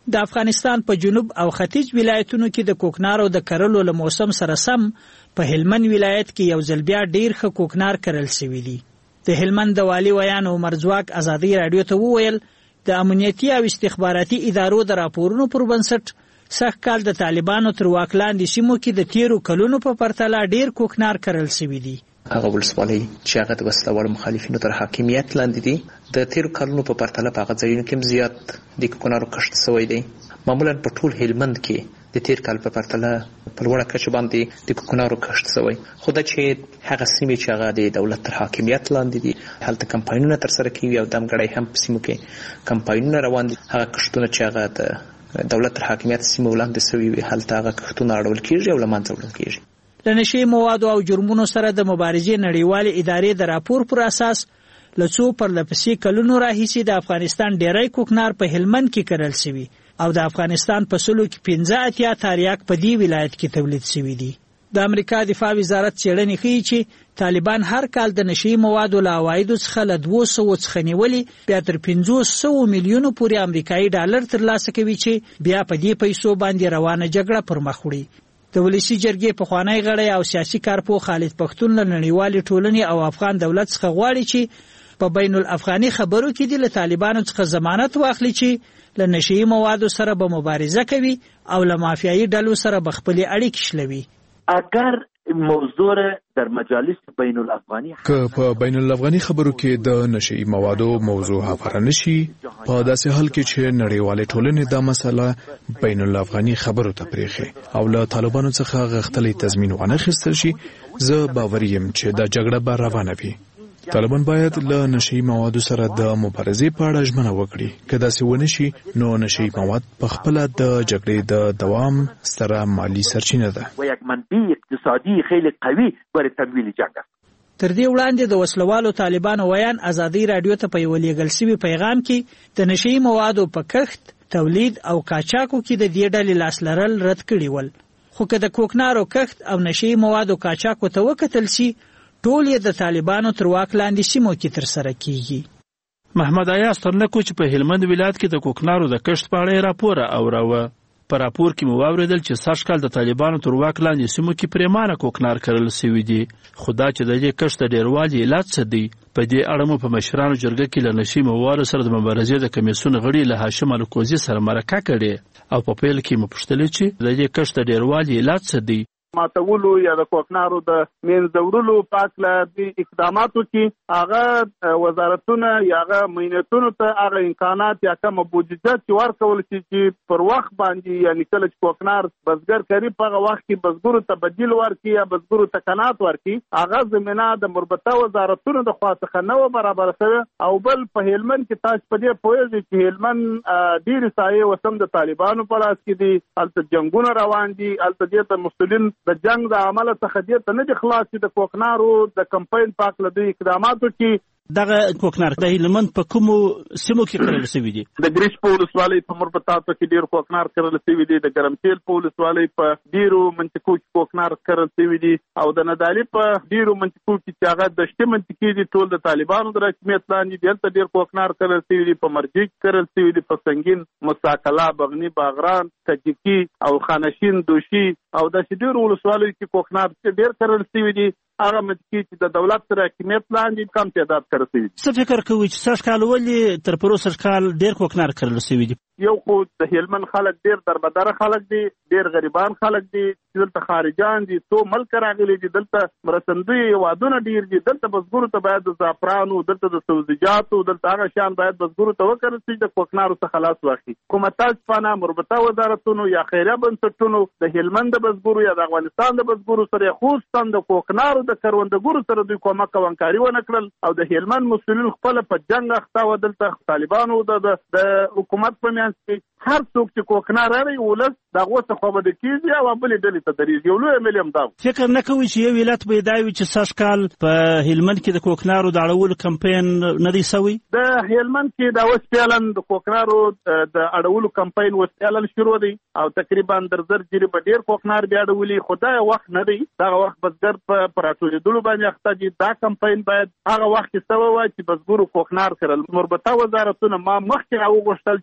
د افغانستان په جنوب او ختیځ ولایتونو کې د کوکنارو د کرلو له موسم سره سم په هلمند ولایت کې یو ځل بیا ډیر ښه کوکنار کرل شوی دی. د هلمند د والي ویان عمر ځواک ازادي رادیو ته وویل د امنیتي او استخباراتي ادارو د راپورونو پر بنسټ سږ کال د طالبانو تر واک لاندې سیمو کې د تیرو کلونو په پرتله ډیر کوکنار کرل شوی دی. هغه ولسوالۍ چې هغه د وسلوال مخالفینو تر حاکمیت لاندې دي د تیرو کلونو په پرتله په هغه ځایونو کې زیات د کوکنارو کښت شوی دی. معمولا په ټول هلمند کې د تیر کال په پرتله په لوړه کچه باندې د کوکنارو کښت شوی. خو دا چې هغه سیمې چې هغه د دولت تر حاکمیت لاندې دي هلته کمپاینونه ترسره کیږي او دمګړی هم په سیمو کې کمپاینونه روان دي. هغه کښتونه چې هغه د دولت تر حاکمیت سیمو وړاندې شوي وي هلته هغه کښتونه اړول کیږي او له منځه وړل کیږي. د نشي موادو او جرمونو سره د مبارزې نړیوالې ادارې د راپور پر اساس له څو پرلپسې کلونو راهیسې د افغانستان ډیری کوکنار په هلمند کې کرل شوی او د افغانستان په سلو کې 15 تاریاک په دې ولایت کې تولید شوی دی. د امریکا دفاع وزارت څېړنې ښیي چې طالبان هر کال د نشي موادو له عوایدو څخه له 200 څخه نیولې بیا تر 500 میلیونو پورې امریکایي ډالر ترلاسه کوي چې بیا په دې پیسو باندې روانه جګړه پر مخ وړي. د ولسی جرګې پخوانی غړی او سیاسي کارپو خالد پښتون له نړیوالې ټولنې او افغان دولت څخه غواړي چې په بین الافغاني خبرو کې د طالبانو څخه ضمانت واخلي چې له نشي موادو سره به مبارزه کوي او له مافیایي ډلو سره به خپل اړیکې شلوي. اگر موضوع در مجالس بین الافغانی که په بین الافغاني خبرو کې د نشي موادو موضوع هواره نشي په داسې حال کې چې نړیوالې ټولنې دا مسله بین الافغاني خبرو ته پرېښي او له طالبانو څخه غښتلی تضمین وانخیستل شي زه باوري یم چې دا جګړه به روانه وي. طالبان باید له نشي موادو سره د مبارزې په اړه ژمنه وکړي. که داسې ونه شي نو نشي مواد په خپل د جګړې د دوام ستره مالی سرچینه ده و یک منبع اقتصادي خیلی قوي برای تمویل جنگ است. تر دې وړاندې د وسلوالو طالبانو ویان ازادي رادیو ته په یو لیږل شوي پیغام کې د نشي موادو په کښت، تولید او قاچاقو کې د دې ډلې لاس لرل رد کړي ول. خو که د کوکنارو کښت او نشي موادو قاچاقو ته وکتل شي ټول یې د طالبانو تر واک لاندې سیمو کې ترسره کیږي. محمد ایاز ترنکو چې په هلمند ولایت کې د کوکنارو د کښت په اړه راپور اوراوه. په راپور کې مو واوریدل چې سږ کال د طالبانو تر واک لاندې سیمو کې پریمانه کوکنار کرل شوی دی. خو دا چې د دې کښت د ډیروالي علت څه دی په دې اړه مو په مشرانو جرګه کې له نشي موادو سره د مبارزې د کمیسیون غړي له هاشم الکوزي سره مرکه کړې او په پیل کې مو پوښتل چې د دې کښت د ډیروالي علت څه دی. ماتولو یا د کوکنارو د منځ وړلو په اړه د اقداماتو کې هغه وزارتونه یا هغه مینتونو ته هغه امکانات یا کوم بودجه چې ورکول چې پر وخت باندې یعنی کله چې کوکنار بزګر کوي په هغه وخت کې بزګرو ته بدیل ورکړي یا بزګرو ته قناعت ورکړي هغه زمينه د مربوطه وزارتونو د خوا څخه نو برابر شوی. او بل په هلمند کې تاسو په دې پوهیږئ چې هلمند ډیر سایه وسم د طالبانو په لاس کې دي. الته جنگونه روان دي، الته د مسلمانانو د جنگ د عمل څخه دې نه دي خلاص چې د کوکنارو د کمپاین پاک لدی اقداماتو کې دغه کوکنار د هلمند په کومو سیمو کې کرل شوی دي. د ګریش په ولسوالۍ په مربوطاتو کې ډیر کوکنار کرل شوی دي. د ګرمسیل په ولسوالۍ په ډیرو منطقو کې کوکنار کرل شوی دي او د ندالي په ډیرو منطقو کې چې هغه د شته منطقې دي ټول د طالبانو د حکومت لاندې دي. دلته ډیر کوکنار کرل شوی دي. په مرجیک کرل شوی دي، په سنگین، مساکلا، بغنی، باغران، کجکی او خانشین، دوشي او د ډیرو ولسوالۍ کې کوکنار ډیر کرل شوی دي. هغه منطقې چې د دولت سره حکومت لاندې کم تعداد کرل شوی دي. څه فکر کوئ چې سږ کال ولې تر پروسه کال ډیر کوکنار کرل شوی دي؟ یو خو د هلمند خلک ډیر دربدار خلک دي، ډیر غریبان خلک دي، دلته خارجان دي، تو ملک راغلي دي، دلته مرستندوی وادونه ډیر دي. دلته بزګرو ته باید د زعفرانو، دلته د سبزیجاتو، دلته هغه شان باید بزګرو ته وکړل شي د کوکنارو څخه خلاص واخلي. کومه پانا مربوطه وزارتونو یا خیریه بنسټونو د هلمند د بزګرو یا د افغانستان د بزګرو سره خصوصا د کوکنارو د کروندګرو سره دوی کومک او همکاري ونه کړل او د هلمند مسؤلین خپل په جنگ اخته و. دلته طالبانو د حکومت په میانس کې هر څوک چې کوکنار لري ولس دغه څه خو به د کیږي او بل ډلې ته درېږي. یو لوی ملیم دا فکر نه کوي چې یو ولایت به دا وي چې سږ کال په هلمند کې د کوکنارو د اړولو کمپاین نه دی سوی. د هلمند کې دا اوس فعلاً د کوکنارو د اړولو کمپاین اوس فعلاً شروع دی او تقریبا درزر جری په ډیر کوکنار بیا اړولي. خدای وخت نه دی، دا وخت بزګر په پراټولیدلو باندې اخته دي. دا کمپاین باید هغه وخت سوی وای چې بزګرو کوکنار کړل. مربوطه وزارتونه ما مخکې راوغوښتل چې تاسو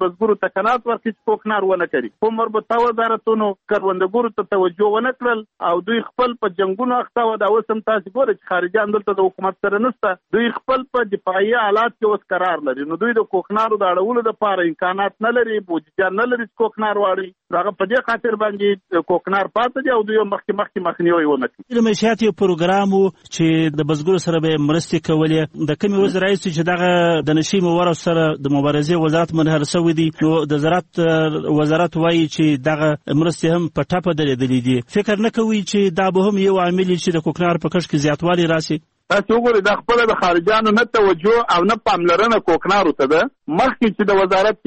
بزګرو ته قناعت ورکړي چې کوکنار ونه کړي. خو مربوطه وزارتونو کروندګرو ته توجه ونه کړل او دوی خپل په جنگونو اخته و. دا اوس هم تاسو ګورئ چې خارجيان دلته د حکومت سره نشته، دوی خپل په دفاعي حالات کې اوس قرار لري. نو دوی د کوکنارو د اړولو لپاره امکانات نه لري، بودیجه نه لري چې کوکنار واړي. هغه په دې خاطر باندې کوکنار پاتې دي او دوی مخکې مخنیوي ونه کړي. د معیشت یو پروګرام چې د بزګرو سره به مرستې کولې، د کومې وزیر رئیس چې دغه د نشي موارو سره د مبارزې وزارت منحل شوی دی، نو د زراعت وزارت وایي چې دغه مرستې هم په ټاپه درېدلې دي. فکر نه کوي چې دا به هم یو عامل چې د کوکنار په کښت کې زیاتوالی راسي؟ تاسو وګورئ دا خپل د خارجيانو نه توجه او نه پاملرنه کوکنارو ته ده. مخکې چې د وزارت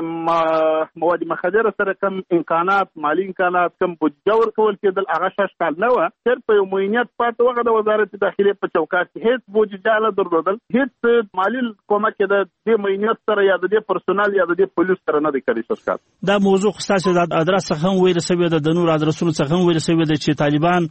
کې مواد مخدره سره کم امکانات، مالی امکانات، کم بودجه ورکول کېدل، هغه 6 کال نه وه. صرف په یو معینیت پاتې وغه د وزارت داخلي په چوکاټ کې هیڅ بودجه نه درلودل، هیڅ مالی کومک د دې معینیت سره یا د دې پرسونل یا د دې پولیس سره نه دی کړی. 6 کال دا موضوع خاصه د ادرس څخه هم ویل شوی ده، د نور ادرسونو څخه هم ویل شوی ده چې طالبان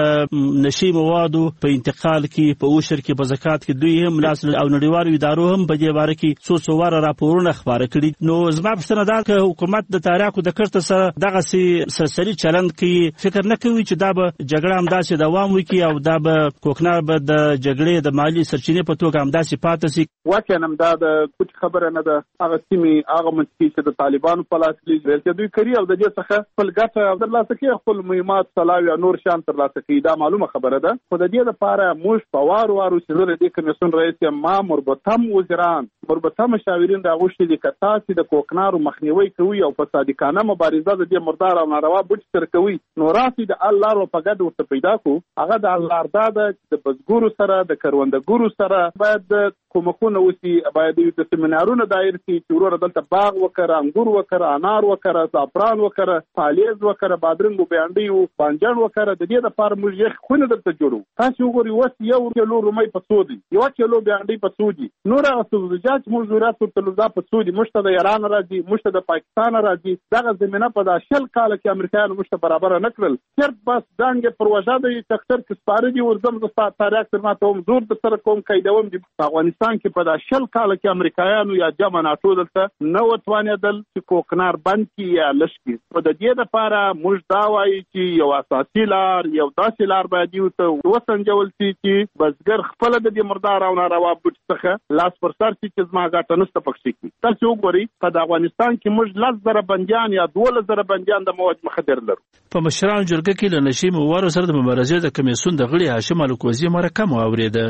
د نشي موادو په انتقال کې، په اوشر کې، په زکات کې دوی هم لاس او نړیوالو ادارو هم په دې باره کې څو واره راپورونه خبره کړي. نو زما پوښتنه ده چې حکومت د تاریخو د کښت سره دغه سرسري چلند کوي، فکر نه کوي چې دا به جګړه همداسې دوام وکړي او دا به کوکنار به د جګړې د مالی سرچینې په توګه همداسې پاتې شي؟ واقعا دا د کوم خبره نه ده. هغه سیمې هغه منطقې چې د طالبانو په لاس کې دي دوی کوي او د دې څخه خپل ګټه ترلاسه کوي، خپل مهمات سلاوي او نور شان ترلاسه کوي. دا معلومه خبره ده. خو د دې لپاره موږ په وارو چې زه د دې کمیسیون رئیس یم، ما مربوطه وزیران، مربوطه مشاورین راغوښتي دي که تاسې د کوکنارو مخنیوي کوي او په صادقانه مبارزه د دې مردار او ناروا بوټي سره کوي، نو راسي د الله رو په ګډه ورته پیدا کو. هغه د الله رضا ده چې د بزګرو سره، د کروندګرو سره باید کومکونه وسی، باید د سیمینارونو دایر شي چې ورور دلته باغ وکړه، انګور وکړه، انار وکړه، زعفران وکړه، پالیز وکړه، بادرنګ او بانډي او بانجان وکړه. د دې لپاره موږ یې خونه دلته جوړو. تاسو وګورئ اوس یو کیلو رومي په څو دي، یو کیلو بانډي په څو دي، نور سبزیجات موږ ضرورت ورته لږه په څو دي. مشته د ایران راځي، مشته د پاکستان راځي. دغه زمينه په 10 کال کې امریکایانو مشته برابر نه کړل. صرف بس دانګ پروژه د تکتر کې سپاره دي ورزم د تاریخ تر ماته هم زور د سره کوم قیدوم دي. په افغانستان کې په 10 کال کې امریکایانو یا جمع ناتو دلته نو توانېدل چې کوکنار بند کی یا لشکي. په دې لپاره موږ دا وایي چې یو اساسي لار، یو داسې لار باید یو ته وسنجول شي چې بزګر خپل د دې مردار او ناروا بوټي څخه لاس پر سر شي چې زما ګټه نشته پکې کی. تاسو وګورئ په افغانستان کې موږ 10,000 بنديان یا 12,000 بنديان د مواد مخدر لرو. په مشران جرګه کې له نشي موارو سره د مبارزې د کمیسیون د غړي هاشم الکوزي مرکه مو اوریده.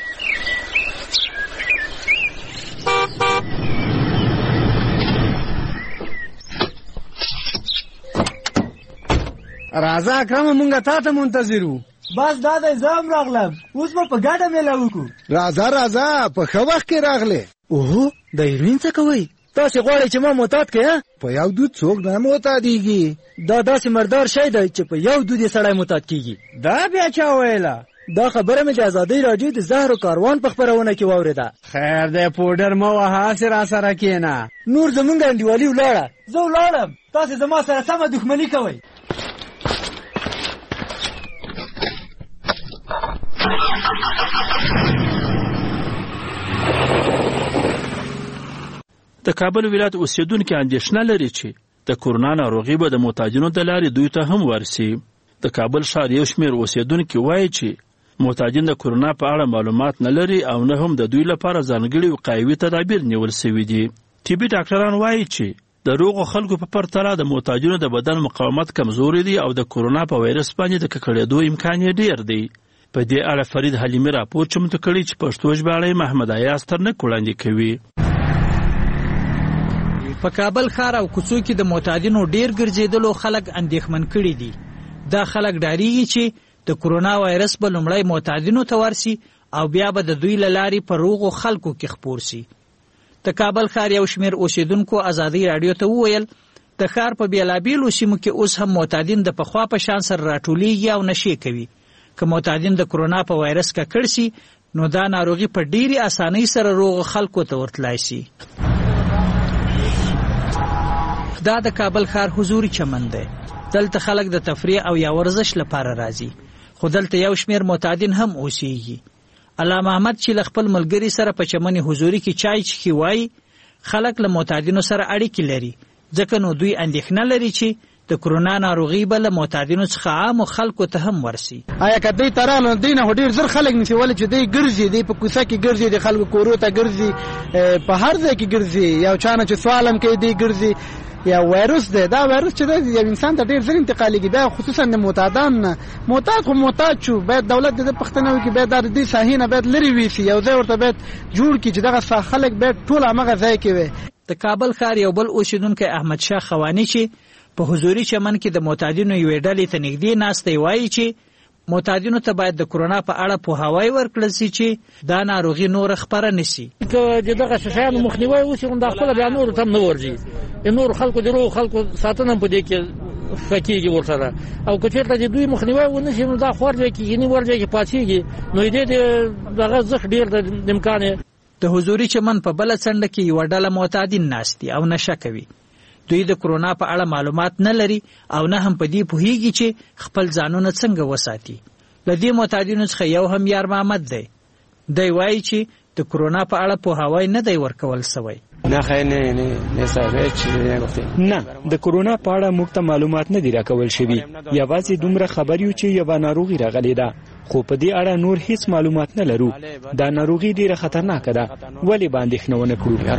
راځه اکرم مونږه تا ته منتظر وو. بس دا د زام راغلم، اوس په ګډه مېله وکړو. راځه په ښه وخت کې راغله. اوه د ایرین څه کوي؟ تاسو غواړئ چې ما معتاد کړئ؟ په یو دود څوک نه معتادیږي. دا داسې مردار شی دی چې په یو دود یې سړی معتاد کیږي. دا بیا چا ویله؟ دا خبره مې د ازادۍ راډیو د زهرو کاروان په خپرونه کې واورېده. خیر دی پوډر مه وهه، هسې راسره کښېنه. نور زمونږ انډیوالي ولاړه. زه ولاړم، تاسې زما سره سمه دښمني کوئ. د کابل ولایت اوسیدونکو اندېښنه لري چې د کورونا ناروغي به د معتادینو د لارې دوی ته هم ورسي. د کابل ښار یو شمېر اوسیدونکي وایي چې معتادین د کورونا په اړه معلومات نه لري او نه هم د دوی لپاره ځانګړي وقایوي تدابیر نیول شوي دي. طبي ډاکټران وایي چې د روغو خلکو په پرتله د معتادینو د بدن مقاومت کمزوري دی او د کورونا په وایرس باندې د ککړېدو امکان یې ډېر دی. په دې اړه فرید حلیمي راپور چمتو کړی چې پښتو ژباړی محمد ایاز ترنک وړاندې کوي. په کابل ښار او کوڅو کې د معتادینو ډیر ګرځېدلو خلک اندېښمن کړي دي. دا خلک ډاریږي چې د کورونا وایرس به لومړی معتادینو ته ورسي او بیا به د دوی له لارې په روغو خلکو کې خپور سي. د کابل ښار یو شمېر اوسیدونکو ازادۍ راډیو ته وویل د ښار په بېلابېلو سیمو کې اوس هم معتادین د پخوا په شان سره راټولیږي او نشې کوي. که معتادین د کورونا په وایرس ککړ سي نو دا ناروغي په ډېرې اسانۍ سره روغو خلکو ته ورتلای سي. دا د کابل ښار حضوري چمن دی. دلته خلک د تفریح او یا ورزش لپاره راځي، خو دلته یو شمېر معتادین هم اوسېږي. علامه احمد چې له خپل ملګري سره په چمن حضوري کې چای چښي وایي خلک له معتادینو سره اړیکې لري، ځکه نو دوی اندېښنه لري چې د کرونا ناروغي به له معتادینو څخه عامو خلکو ته هم ورسي. آیا که دوی ترانه دوی نه ډېر زر خلک نشي ولې چې دوی ګرځي، دوی په کوڅه کې ګرځي، د خلکو کورو ته ګرځي، په هر ځای کې ګرځي، یو چانه چې سوالم کوي دوی ګرځي. یا وایروس دی، دا وایروس چې دی یو انسان ته ډېر زر انتقالېږي، بیا خصوصا د معتادان نه. معتاد خو معتاد شو، باید دولت د پښتنه وکړي، باید د دې ساحې نه باید لرې ویسي، یو ځای ورته باید جوړ کړي چې دغه خلک باید ټول همغه ځای کې وي. د کابل ښار یو بل اوسیدونکی احمد شاه خوانی چې په حضوري چمن کې د معتادینو یوې ډلې ته نږدې ناستی وایي چې معتادینو ته باید د کرونا په اړه پوهاوی ورکړل شي چې دا ناروغي نور خپره نشي. که دغه شیانو مخنیوی وشي نو دا خپل بیا نور ته نه ورځي، نور خلکو د روغ خلکو ساتنه په دې کې فکیږي ورسره. او که چېرته د دوی مخنیوی ونه شي نو دا خورځي کې نه ورځي کې پاتېږي، نو دې دغه زخ ډیر د امکان. د حضوري چمن په بل څنډه کې یو ډله معتادین ناشتي او نشه کوي. دوی د کرونا په اړه معلومات نه لري او نه هم په دې پوهیږي چې خپل ځانونه څنګه وساتي. له دې معتادینو څخه یو هم یار محمد دی. دی وایي چې د کرونا په اړه پوهاوی نه دی ورکول سوی. نه د کرونا په اړه موږ ته معلومات نه دي راکول شوي، یوازې دومره خبر یو چې یوه ناروغي راغلې ده، خو په دې اړه نور هیڅ معلومات نه لرو. دا ناروغي ډیره خطرناکه ده، ولې به اندېښنه ونه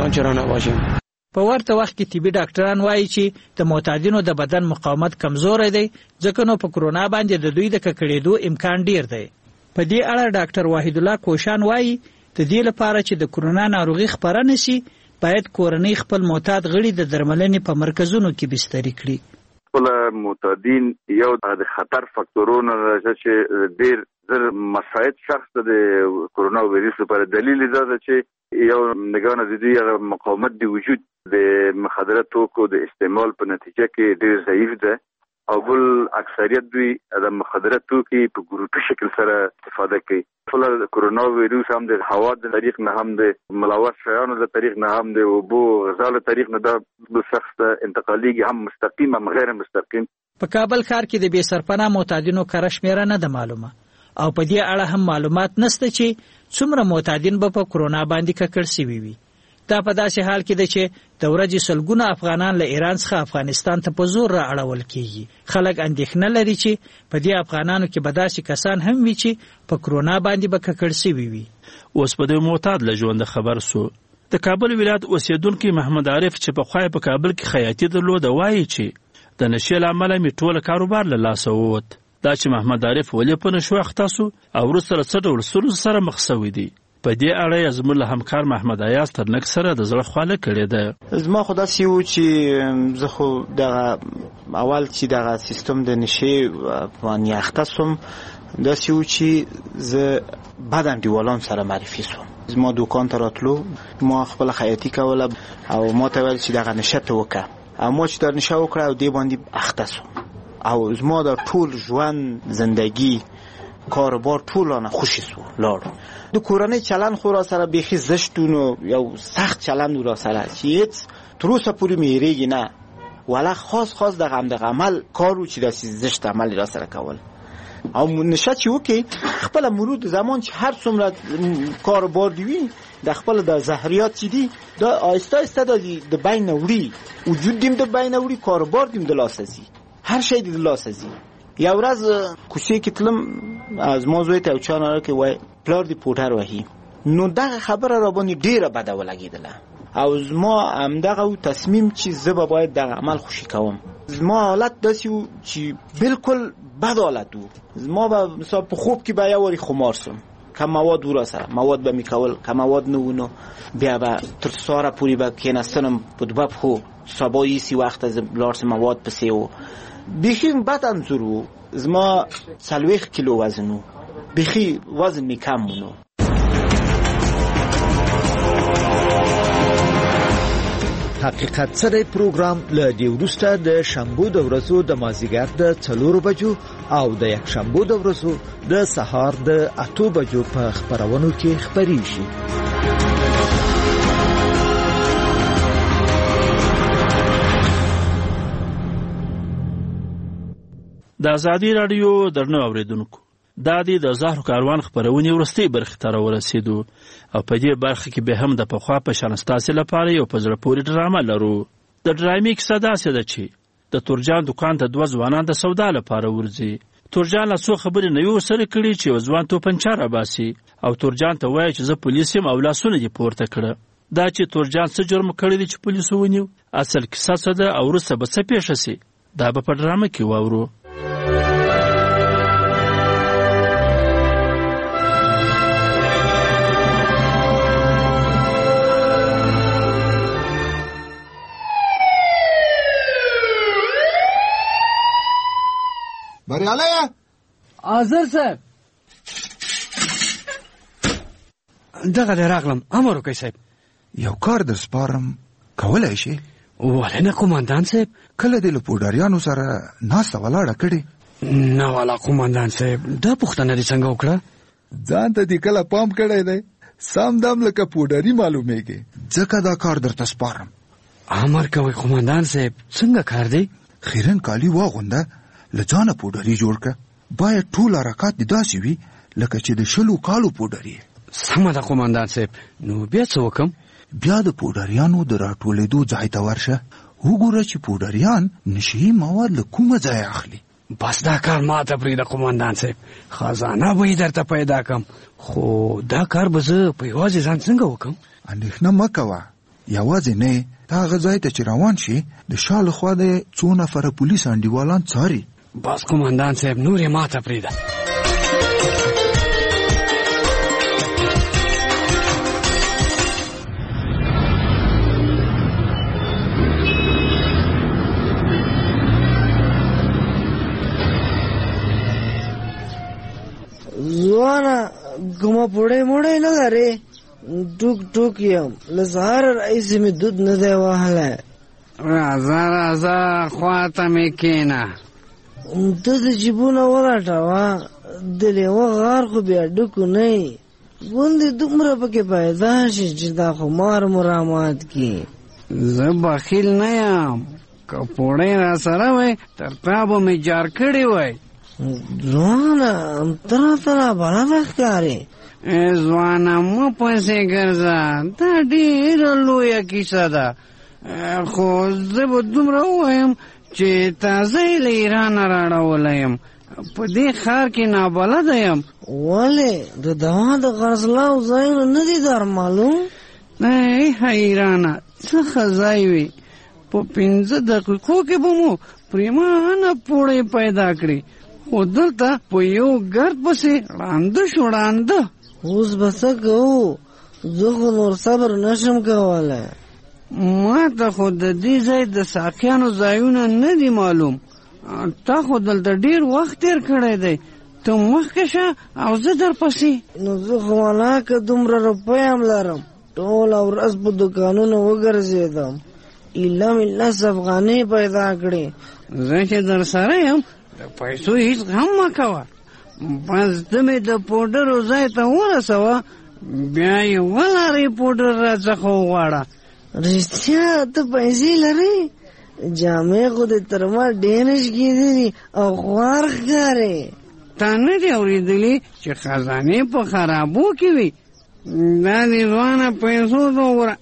کړو؟ په ورته وخت کې طبي ډاکټران وایي چې د معتادینو د بدن مقاومت کمزوری دی، ځکه نو په کرونا باندې د دوی د ککړېدو امکان ډیر دی. په دې اړه ډاکټر وحید الله کوشان وایي د دې لپاره چې د کرونا ناروغي خپره نشي باید کورنۍ خپل معتاد غړي د درملنې په مرکزونو کې بستري کړي. خپل معتادین یو د خطر فاکتورونو چې ډیر زر مساعد شخص د کرونا وایرس لپاره دلیل دا ده چې یو نگاه د دې مقاومت دی وجود د مخدره توکو د استعمال په نتیجه کې ډیر ضعیف ده، او بل اکثریت دوی د مخدره توکي په ګروپي شکل سره استفاده کوي. خپل کرونا وایرس هم د هوا د طریق نه هم د ملوث شیانو د طریق نه هم د اوبو غذا له طریق نه د شخص انتقالیږي، هم مستقیم هم غیر مستقیم. په کابل ښار کې د بې سرپناه معتادینو کره شمیره نه ده معلومه، او په دې اړه هم معلومات نشته چې څومره معتادین به په کرونا باندې ککړ شوي وي. دا په داسې حال کې ده چې د ورځې سلګونه افغانان له ایران څخه افغانستان ته په زور را اړول کیږي. خلک اندېښنه لري چې په دې افغانانو کې به داسې کسان هم وي چې په کرونا باندې به ککړ شوي وي. اوس په دې معتاد له ژونده خبر سو. د کابل ولایت اوسیدونکي محمد عارف چې پخوا په کابل کې خیاطي درلوده وایي چې د نشې له امله مې ټوله کاروبار له لاسه ووت. دا چې محمد عارف ولې په نشو اخته سو او وروسته له څه ډول ستونزو سره مخ شوی دی. په دې اړه یې زموږ له همکار محمد ایاز ترنک سره د زړه خواله کړې ده. زما خو داسې و چې زه خو دغه اول چې دغه سیستم د نشې باندې اخته سوم، داسې و چې زه بعد انډیوالان سره معرفي سوم. زما دوکان ته راتلو، ما خپل خیاطي کوله او ما ته ویل چې دغه نشه ته وکړه، او ما چې دا نشه وکړه او دې باندې اخته سوم، او زما د ټول ژوند زندگی کاروبار ټولانه خوشی سو لاړو. د کورنۍ چلند خو را سره بیخي زشتونو یو سخت چلند را سره چې هیڅ تر اوسه پورې مې هېرېږي نه، ولا خاص دغه عمل کارو چې داسې زشت عمل را سره کول. او نشه چې وکړي خپله مرود زمان چې هر څومره کاروبار دی وي د خپل د زهریات چې دي دا آهسته آهسته د بین وړي، وجود دیم د بین وړي، کاروبار دیم د لاسه ځي، هر شی د لاسه ځي. یو ورځ کوڅې کې تلم، از ما زوی ته یو چا ناره کې وای پلار دې پوټر وهي، نو دغه خبره را باندې ډیره بده ولګېدله، او زما همدغه تصمیم چې زه به باید دغه عمل خوشي کوم. زما حالت داسې و چې بالکل بد حالت و. زما به مثلا په خوب کې به یو وارې خمار سم، که مواد ورا سره مواد به مې کول، که مواد نه و نو بیا به تر ساره پورې به کېنستنم په دوه پښو، سبا یې سی وخته زه لاړ سم مواد پسې و. بیخی بد انځور و. زما 40 کیلو وزن و، بیخی وزن می کم مونو. حقیقت سره پروګرام له دی وروسته د شنبه د ورځو د مازیګر د 4 بجو او د یک شنبه د ورځو د سهار د 8 بجو په خبرونو کې خبريږي. د ازادي رادیو درنو اوریدونکو، دا د زهرو کاروان خپرونې وروستۍ برخې ته راورسېدو او په دې برخه کې به هم د پخوا په شان ستاسې لپاره یو په زړه پورې ډرامه لرو. د ډرامې کیسه داسې ده چې د تورجان دکان ته 2 ځوانان د سودا لپاره ورځي. تورجان له څو خبرې نه یو سره کړي چې یو ځوان توپنچه راباسي او تورجان ته وایي چې زه پولیس یم او لاسونه دې پورته کړه. دا چې تورجان څه جرم کړی دی چې پولیسو ونیو، اصل کیسه څه ده او وروسته به څه پیښه سي، دا به په ډرامه کې واورو. بریالی حاضر صاحب دغه دی راغلم. امر وکړئ صاحب. یو کار در سپارم، کولی شي؟ ولې نه قومندان صاحب؟ کله دې له پوډریانو سره ناسته ولاړه کړې؟ نه والا قومندان صاحب، دا پوښتنه دې څنګه وکړه؟ ځان ته دې کله پام کړی دی؟ سم دم لکه پوډري معلومیږي، ځکه دا کار درته سپارم. امر کوئ قومندان صاحب. څنګه کار دی؟ خیرن کالي واغونده، له ځانه پوډري جوړ کړه. باید ټول حرکات دې داسې وي لکه چې د 20 کالو پوډري. سمه ده قومندان صاحب. نو بیا څه وکم؟ بیا د پوډریانو د راټولېدو ځای ته ورشه، وګوره چې پوډریان نشي مواد له کومه ځای اخلي. بس دا کار ماته پرېږده قومندان صاحب، خزانه به یې درته پیدا کړم. خو دا کار به زه په یوازې ځان څنګه وکم؟ اندېښنه مه کوه، یوازې نه ته هغه ځای ته چې روان شي د شا لخوا د 2 نفره پولیس انډیوالان څاري. بس قومندان صاحب نور یې ماته پرېږده. ځوانه کومه پوړی موړی نه لرې؟ ټوک ټوک یم، له سهاره راهیسې مې دود نه دی وهلی. راځه راځه خواته مې کښېنه. ته د جیبونه ولټوه، د لیوه غار خو بیا ډکو نه یي. ګوندې دومره پکې پیدا شي چې دا خمار مو رامات کړي. زه بخیل نه یم، که پوړی را سره وی تر تا به مې جار کړی وی. ځوانه ته راته رابلده ښکارې. ځوانه مه پسې ګرځه، دا ډېره لویه کیسه ده. خو زه به دومره ووایم چې تازه یې له ایرانه راړولی یم، په دې ښار کې نابلده یم. ولې د دوا د خرڅلاو ځایونه نه دي در معلوم؟ ای حیرانه څه ښه ځای وي، په 5 دقیقو کې به مو پرېمانه پوړی پیدا کړي. خو دلته په یو ګرد پسې ړانده شو ړانده. اوس به څه کوو؟ زه خو نور صبر نشم کولی. ما ته خو د دې ځای د ساقیانو ځایونه نه دي معلوم. تا خو دلته ډېر وخت تېر کړی دی، ته مخکې شه او زه درپسې. نو زه خو ولاکه دومره روپۍ هم لرم، ټوله ورځ په دوکانونو وګرځېدم، ایله مې 10 افغانۍ پیدا کړې. زه چې در سره یم د پیسو هیڅ غم مه کوه، بس ته مې د پوډرو ځای ته ورسوه، بیا یې ولارې پوډر راڅخه وغواړه. رښتیا ته پیسې لرې؟ جامې خو دې تر ما ډېرې شګېدې دي او خوار ښکارې. تا نه دي اورېدلي چې خزانې په خرابو کې وي؟ دا دې ځوانه پیسو ته وګوره.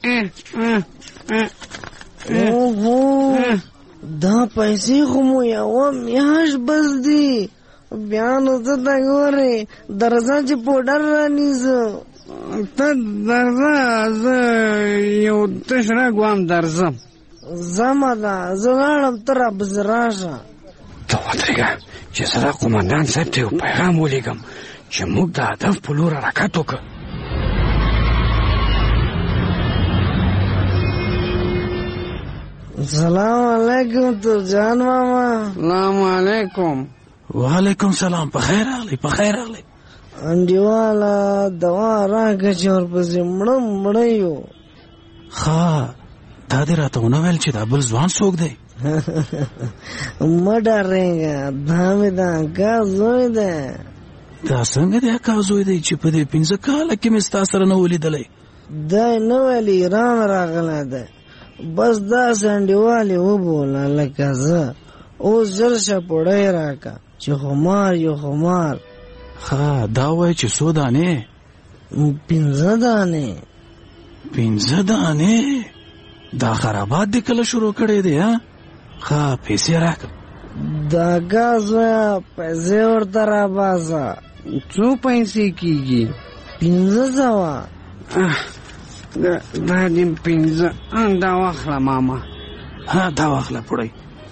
اوهو، دا پیسې خو مو یوه میاشت بس دي. بیا نو ته ته ګورې درځه چې پوډر رانیزه. ته درځه، زه یو تش راګوام درځم. زمه ده، زه لاړم، ته راپسې راشه. ته ودرېږه چې زه د قومندان صاحب ته یو پیغام ولیږم چې موږ د هدف په لور حرکت وکړو. سلام علیکم تورجان ماما. سلام علیکم. وعلیکم سلام. په خیر راغلی، په خیر راغلی. انډیواله دوا راکړه چې ورپسې مړه یو. ښه، دا دې راته ونه ویل چې دا بل ځوان څوک دی؟ مه ډارېږه، دا مې د اکا زوی دی. دا څنګه د اکا زوی دی چې په دې 15 کاله کې مې ستا سره نه ولیدلی؟ دی نه ویل ایران راغلی دی، بس داسې انډیوالې وبوله لکه زه. اوس ژر شه پوړی راکړه چې خمار یو خمار. ها دا وای چې څو دانې؟ 15 دانې. 15 دانې؟ دا خرابات دې کله شروع کړی دی ها؟ ها پیسې راکړه. دا ګاز پیسې ورته راباسه. څو پیسې کیږي؟ 1500. دا دې 15 دا واخله ماما. ها دا واخله پړی.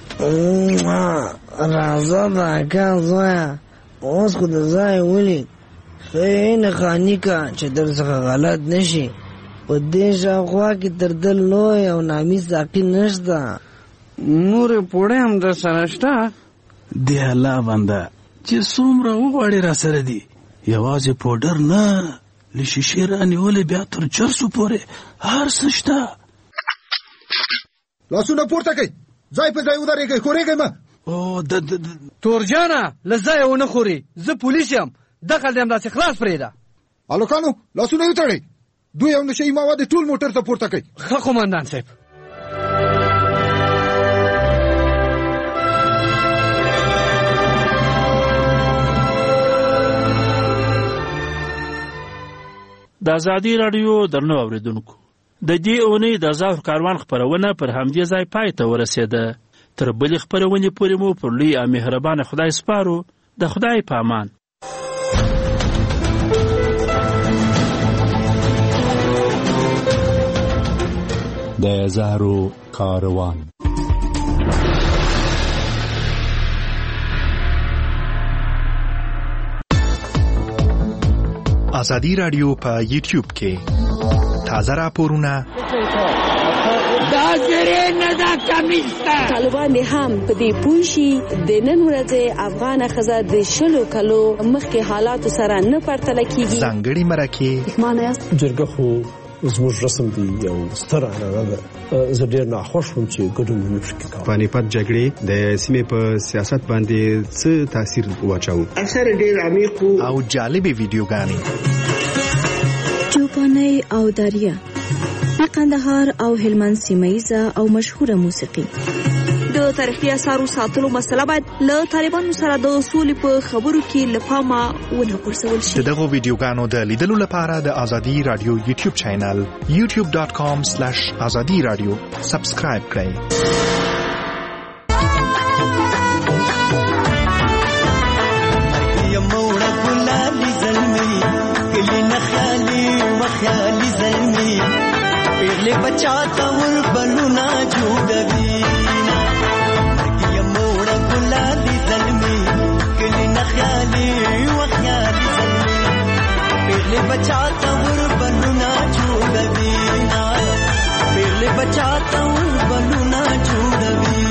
راځه دا ګاز اوس خو د ځای ولید ښه نه خاني کا چې در څخه غلط نشي. په دې شاوخوا کې تر ده لوی او نامي ساقي نشته. نورې پوړې هم در سره شته؟ دی الله بنده چې څومره وغواړې را سره دي. یوازې پوډر نه، له شیشې رانیولې بیا تر چرسو پورې هر څه شته. لاسونه پورته کړئ، ځای په ځای ودرېږئ، ښورېږئ مه. تورجانه له ځایه ونه خوري، زه پولیس یم، دخل دې همداسې خلاص پرېږده. هلکانو لاسونه یې وتړئ، دوی او نشه یي مواد ټول موټر ته پورته کړئ. ښه قومندان صاحب. د ازادي راډیو درنو اوریدونکو، د دې اونۍ د زهر کاروان خپرونه پر همدې ځای پای ته ورسېده. تر بلې خپرونې پورې مو پر لوی او مهربانه خدای سپارو. د خدای په امان. د زهرو کاروان. ازادي راډیو په یوټیوب کې تازه راپورونه دا زری نه دا کمیسته. طالبان هم په دې پوه شي د نن ورځې افغان ښځه د 20 کلو مخکې حالاتو سره نه پرتله کیږي. ځانګړي مرکې جرګه خو زموږ رسم دی یو ستر عنعنه ده. زه ډېر ناخوښ وم چې ګډون مې پکې کاوه. پانیپت جګړې د سیمې په سیاست باندې څه تاثیر واچاوه؟ اکثر ډېر عمیق او جالبې ویډیوګانې. چوپانۍ او دریا د قندهار او هلمند سیمه‌ییزه او مشهوره موسیقي. د تاریخي اثارو ساتلو مسله باید له طالبانو سره د سولې په خبرو کې له پامه ونه غورځول شي. دغه ویډیوګانو د لیدلو لپاره د ازادي رادیو یوټیوب چینل youtube.com/azadiradio سبسکرایب کړئ. پیغلی بچا تور بلونا جوړوي مرګي موړه ګلالي زلمي کلی نخیالي وخیالي زلمي پیغلی بچا تور بلونا جوړوي پیغلی بچا تور بلونا جوړوي.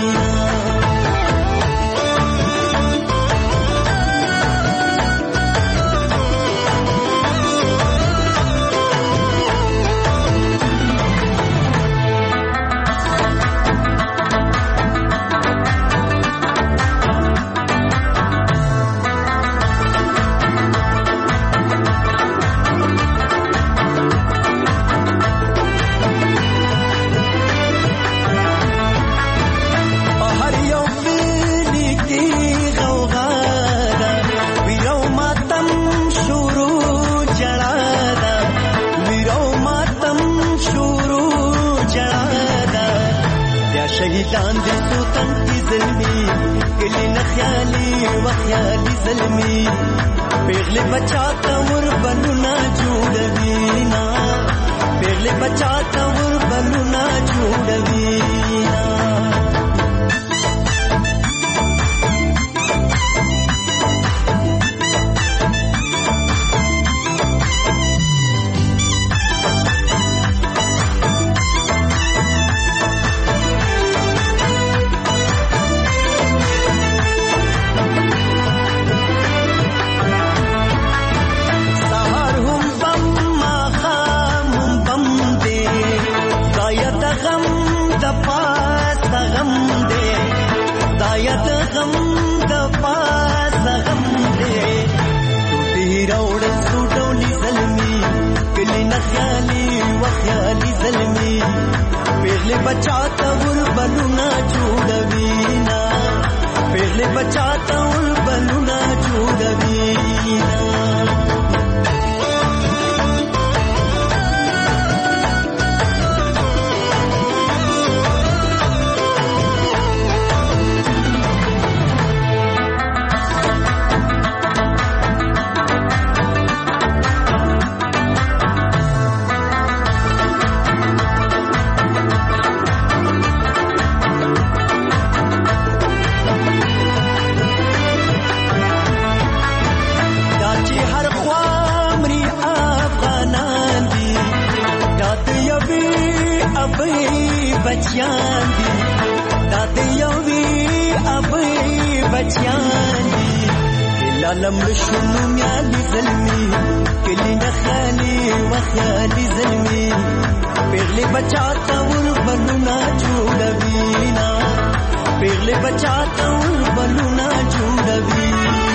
شهیدان دې سوتن کی زلمی کلی نخیالی وخیالی زلمی پیغلی بچا تور بلونا جوړوي نا پیغلی بچا تور بلونا جوړوي نا. پیغلی بچا تور بلونا جوړوي نا پیغلی بچا تور بلونا جوړوي بچیان دي دا د یوې ابې بچیان دي لالم شنو میالي زلمي کلی نه خالي وخالي زلمي پیغلې بچا تور بلونا جوړوي نا پیغلې بچا تور بلونا جوړوي